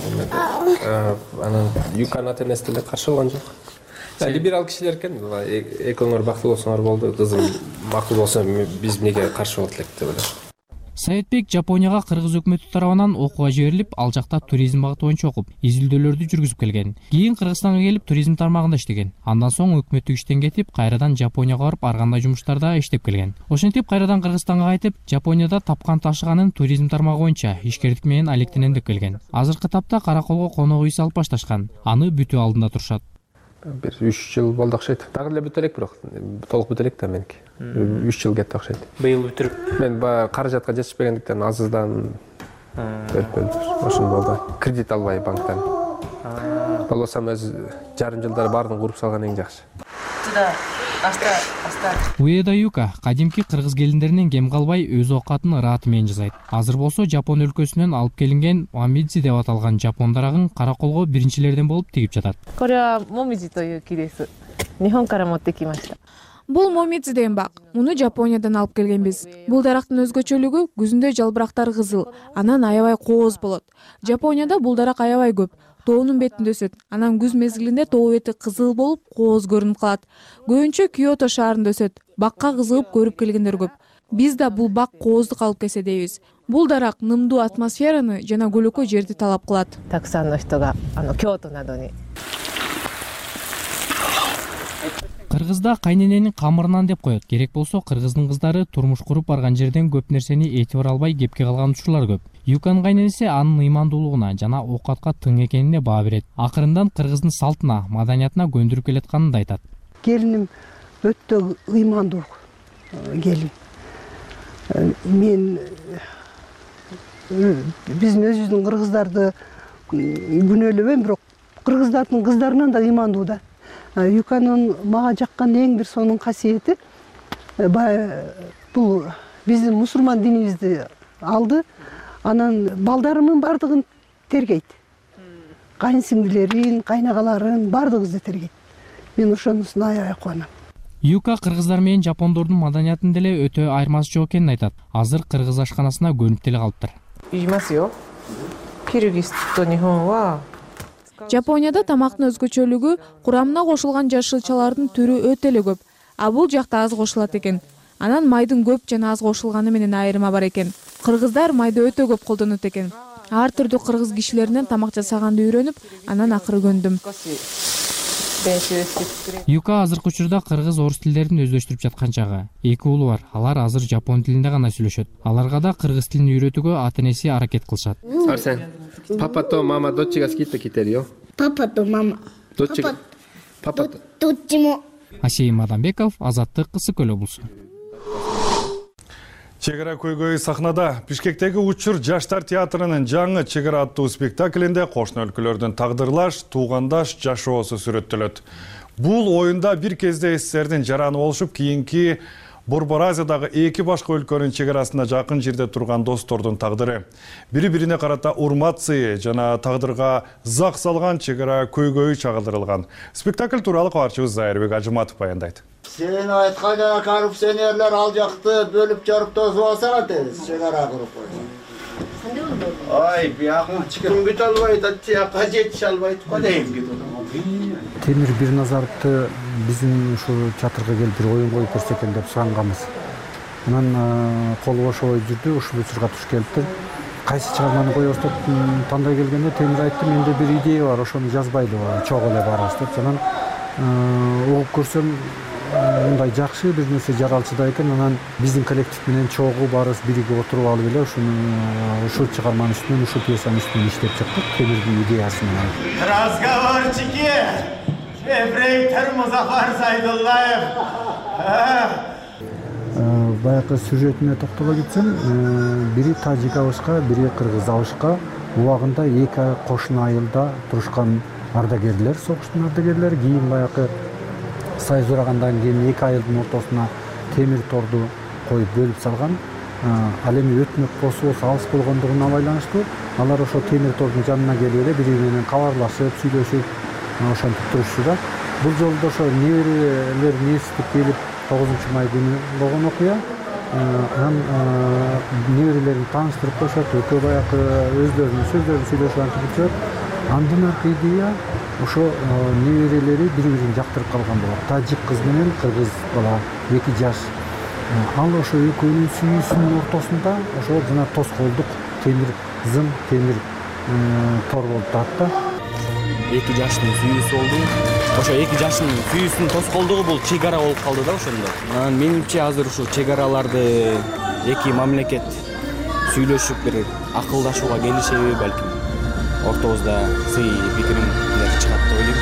Анан Юканын ата-энеси деле каршы болгон жок. Либерал кишилер экен, экөөңөр бактылуу болсоңор болду, кызым макул болсо биз эмнеге каршы болот элек деп ойлойм. Советбек Жапонияга кыргыз өкмөтү тарабынан окууга жиберилип, ал жакта туризм багыты боюнча окуп, изилдөөлөрдү жүргүзүп келген. Кийин Кыргызстанга келип туризм тармагында иштеген. Андан соң өкмөттүк иштен кетип, кайрадан Жапонияга барып, ар кандай жумуштарда иштеп келген. Ошентип кайрадан Кыргызстанга кайтып, Жапонияда тапкан ташыганын туризм тармагы боюнча ишкердик менен алектенемдеп келген. Азыркы тапта Караколго конок үй салып башташкан. Аны бүтүү алдында турушат. Бир үч жыл болду окшойт. Дагы эле бүтө элек, бирок толук бүтө элек да меники. үч жыл кетти окшойт. Быйыл бүтүрүп. Мен каражатка жетишпегендиктен азыздан бөлүп ошондо болду. Кредит албай банктан. Болбосом өз жарым жылдар баарын куруп салган эң жакшы. Уеда Юка кадимки кыргыз келиндеринен кем калбай өз оокатын ырааты менен жасайт. Азыр болсо Жапон өлкөсүнөн алып келинген момидзи деп аталган жапон дарагын Караколго биринчилерден болуп тигип жатат. Бул момидзи деген бак. Муну Жапониядан алып келгенбиз. Бул дарактын өзгөчөлүгү күзүндө жалбырактар кызыл, анан аябай кооз болот. Жапонияда бул дарак аябай көп. Тоонун бетинде өсөт. Анан күз мезгилинде тоо бети кызыл болуп, кооз көрүнүп калат. Көбүнчө Киото шаарында өсөт. Бакка кызыгып көрүп келгендер көп. Биз да бул бак кооздук алып келсе дейбиз. Бул дарак нымдуу атмосфераны жана көлөкө жерди талап кылат. Кыргызда кайнененин камырынан деп коет. Керек болсо кыргыздын кыздары турмуш куруп барган жерден көп нерсени этибар албай кепке калган учурлар көп. Юканын кайненеси анын ыймандуулугуна жана оокатка тың экенине баа берет. Акырындан кыргыздын салтына, маданиятына көндүрүп келатканын да айтат. Келиним өтө ыймандуу келин. Мен биздин өзүбүздүн кыргыздарды күнөөлөбөйм, бирок кыргыздардын кыздарынан да ыймандуу да. Юканын мага жаккан эң бир сонун касиети бул биздин мусулман динибизди алды. Анан балдарымын бардыгын тергейт. Кайын сиңдилерин, кайнагаларын бардыгыбызды тергейт. Мен ошонусуна аябай кубанам. Юка кыргыздар менен жапондордун маданиятын деле өтө айырмасы жок экенин айтат. Азыр кыргыз ашканасына көнүп деле калыптыр. Жапонияда тамактын өзгөчөлүгү курамына кошулган жашылчалардын түрү өтө эле көп. А бул жакта аз кошулат экен. Анан майдын көп жана аз кошулганы менен айырма бар экен. Кыргыздар майды өтө көп колдонот экен. Ар түрдүү кыргыз кишилеринен тамак жасаганды үйрөнүп, анан акыры көндүм. Юка азыркы учурда кыргыз орус тилдерин өздөштүрүп жаткан чагы. Эки уулу бар. Алар азыр жапон тилинде гана сүйлөшөт. Аларга да кыргыз тилин үйрөтүүгө ата-энеси аракет кылышат. Арсен, папа то мама дочига скита китерио? Папа то мама. Дочига. Папа. Дочимо. Асейин Мадамбеков, Азаттык, Ысык Көл облусу. Чек ара көйгөй сахнада Бишкектеги Учур жаштар театрынын жаңы Чек ара аттуу спектаклинде кошуна өлкөлөрдүн тагдырлаш, туугандаш жашоосу сүрөттөлөт. Бул оюнда бир кезде СССРдин жараны болушуп, кийинки Борбор Азиядагы эки башка өлкөнүн чек арасында жакын жерде турган достордун тагдыры. Бири-бирине карата урмат сыйы жана тагдырга зак салган чек ара көйгөйү чагылдырылган. Спектакль тууралуу кабарчыбыз Зайырбек Ажыматов баяндайт. Sen aytқан жана коррупционерлер ал жакты бөлүп жарып тосуп алсаң атебиз, чегара куруп койсоң. Ай, бияққа күн күтө албайт, атияққа жетише албайт го дейм. Темир Бирназаровду биздин ушу чатырга келип бир оюн коюп көрсөкөн деп суранганбыз. Анан колу бошобой жүрдү, ушул учурга туш келиптир. Кайсы чыгарманы коебуз деп тандай келгенде Темир айтты, менде бир идея бар, ошону жазбайлыбы, чогуу эле барабыз деп. Анан угуп көрсөм, мындай жакшы бир нерсе жаралчыда экен. Анан биздин коллектив менен чогуу барыбыз биригип отуруп алып эле ушуну ушул чыгарманын үстүнөн, ушул пьесанын үстүнөн иштеп чыктык. Темирдин идеясы менен. Разговорчики! Ефрейтор Музафар Сайдуллаев. Баягы сюжетине токтоло кетсем, бири тажик абышка, бири кыргыз абышка убагында эки кошуна айылда турушкан ардагерлер, согуштун ардагерлери. Кийин баягы сайыз урагандан кийин эки айылдын ортосуна темир торду коюп бөлүп салган. Ал эми өтмөк болсо алыс болгондугуна байланыштуу алар ошо темир тордун жанына келип эле бири бири менен кабарлашып, сүйлөшүп, ошентип турушчу да. Бул жолу да ошо неберелер несип келип тогузунчу май күнү болгон окуя. Анан неберелерин тааныштырып коюшат, экөө баягы өздөрүнүн сөздөрүн сүйлөшүп антип жүрөт. Андан аркы идея ошо неберелери бири-бирин жактырып калган болот. Тажик кыз менен кыргыз бала эки жаш. Ал ошо экөөнүн сүйүүсүнүн ортосунда ошо жана тоскоолдук темир зым, темир тор болуп турат да. Эки жаштын сүйүүсү болду. Ошо эки жаштын сүйүүсүнүн тоскоолдугу бул чек ара болуп калды да ошондо. Анан менимче азыр ушу чек араларды эки мамлекет сүйлөшүп бир акылдашууга келишеби балким. Ортобузда сый пикиримдер чыгат деп ойлойм.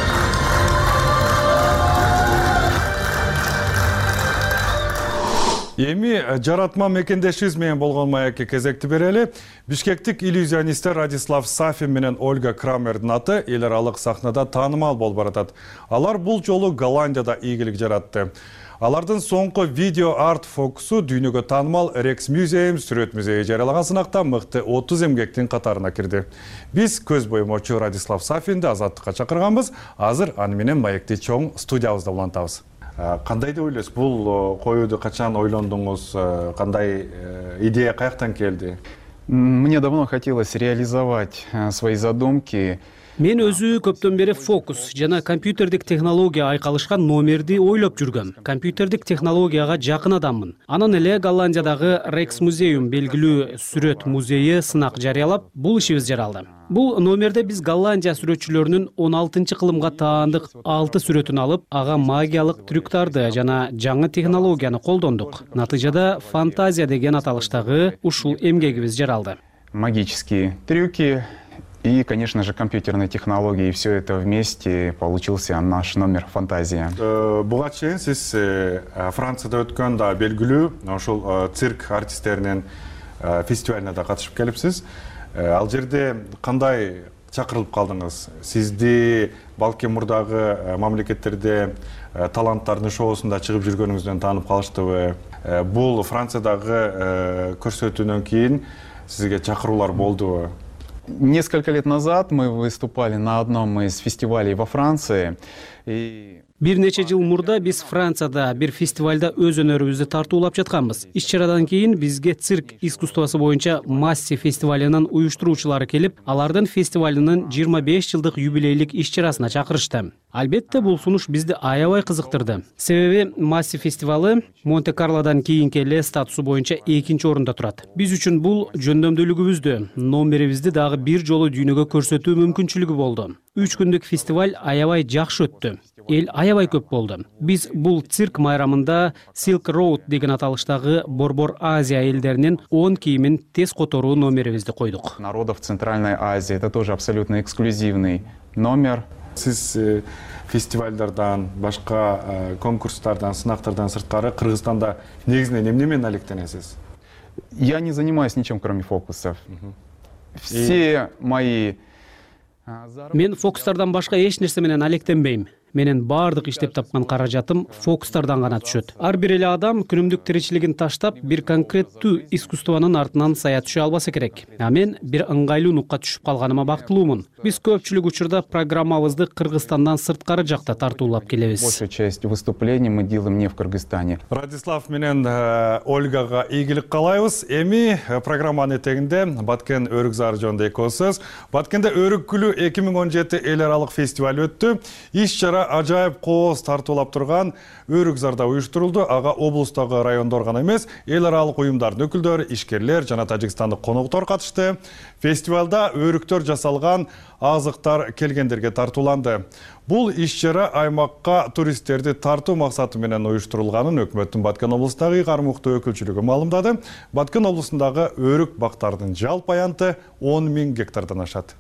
Эми жаратма мекендешибиз менен болгон маекке кезекти берели. Бишкектик иллюзионисттер Радислав Сафин менен Ольга Крамердин аты эл аралык сахнада таанымал болуп баратат. Алар бул жолу Голландияда ийгилик жаратты. Алардын соңку видео арт фокусу дүйнөгө таанымал Rex Museum сүрөт музейи жарыялаган сынакта мыкты отуз эмгектин катарына кирди. Биз көз боюмочу Радислав Сафинди азаттыкка чакырганбыз. Азыр аны менен маекти чоң студиябызда улантабыз. Кандай деп ойлойсуз? Бул коюуду качан ойлондуңуз? Кандай идея каяктан келди? Мне давно хотелось реализовать свои задумки. Мен өзү көптөн бери фокус жана компьютердик технология айкалышкан номерди ойлоп жүргөм. Компьютердик технологияга жакын адаммын. Анан эле Голландиядагы Rex Museum белгилүү сүрөт музейи сынак жарыялап, бул ишибиз жаралды. Бул номерде биз Голландия сүрөтчүлөрүнүн он алтынчы кылымга таандык алты сүрөтүн алып, ага магиялык трюктарды жана жаңы технологияны колдондук. Натыйжада фантазия деген аталыштагы ушул эмгегибиз жаралды. Магические трюки и, конечно же, компьютерные технологии. И все это вместе получился наш номер «Фантазия». Буга чейин сиз Францияда өткөн да белгилүү ошол цирк артисттеринин фестивалына да катышып келипсиз. Ал жерде кандай чакырылып калдыңыз? Сизди балки мурдагы мамлекеттерде таланттардын шоусунда чыгып жүргөнүңүздөн таанып калыштыбы? Бул Франциядагы көрсөтүүдөн кийин сизге чакыруулар болдубу? Несколько лет назад мы выступали на одном из фестивалей во Франции. И... Бир нече жыл мурда биз Францияда бир фестивалда өз өнөрүбүздү тартуулап жатканбыз. Иш-чарадан кийин бизге цирк искусствосу боюнча Масси фестивалынын уюштуруучулары келип, алардын фестивалынын жыйырма беш жылдык юбилейлик иш-чарасына чакырышты. Албетте бул сунуш бизди аябай кызыктырды. Себеби Масси фестивалы Монте-Карлодан кийинки эле статусу боюнча экинчи орунда турат. Биз үчүн бул жөндөмдүүлүгүбүздү, номерибизди дагы бир жолу дүйнөгө көрсөтүү мүмкүнчүлүгү болду. үч күндүк фестиваль аябай жакшы өттү. Эл аябай көп болду. Биз бул цирк майрамында Silk Road деген аталыштагы Борбор Азия элдеринин он кийимин тез которуу номерибизди койдук. Народов Центральной Азии — это тоже абсолютно эксклюзивный номер. Сиз фестивалдардан, башка конкурстардан, сынактардан сырткары Кыргызстанда негизинен эмне менен алектенесиз? Я не занимаюсь ничем, кроме фокусов. Все мои Мен фокустардан башка эч нерсе менен алектенбейм. Менин баардык иштеп тапкан каражатым фокустардан гана түшөт. Ар бир эле адам күнүмдүк тиричилигин таштап, бир конкреттүү искусствонун артынан сая түшө албаса керек. А мен бир ыңгайлуу нукка түшүп калганыма бактылуумун. Биз көпчүлүк учурда программабызды Кыргызстандан сырткары жакта тартуулап келебиз. Большая часть выступлений мы делаем не в Кыргызстане. Радислав менен Ольгага ийгилик каалайбыз. Эми программанын этегинде Баткен өрүк зары жөнүндө эки сөз. Баткенде өрүк күлү эки миң он жети эл аралык фестиваль өттү. Иш чара ажайып кооз тартуулап турган өрүк зарда уюштурулду. Ага облустагы райондор гана эмес, эл аралык уюмдардын өкүлдөрү, ишкерлер жана тажикстандык конуктор катышты. Фестивалда өрүктөр жасалган азыктар келгендерге тартууланды. Бул иш чара аймакка туристтерди тартуу максаты менен уюштурулганын өкмөттүн Баткен облусундагы кармуктуу өкүлчүлүгү маалымдады. Баткен облусундагы өрүк бактардын жалпы аянты он миң гектардан ашат.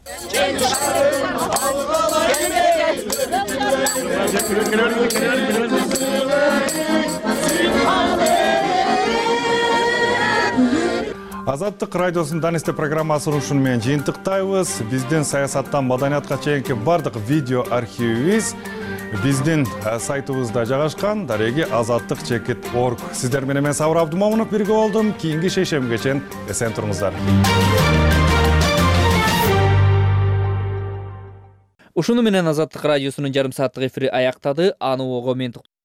Азаттык радиосунун Данисте программасын ушуну менен жыйынтыктайбыз. Биздин саясаттан маданиятка чейинки бардык видео архивибиз биздин сайтыбызда жайгашкан. Дареги азаттык чекит точка орг. Сиздер менен мен Сабыр Абдумомунов бирге болдум. Кийинки шейшемге чейин эсен туруңуздар. Ушуну менен Азаттык радиосунун жарым сааттык эфири аяктады. Аны ого мен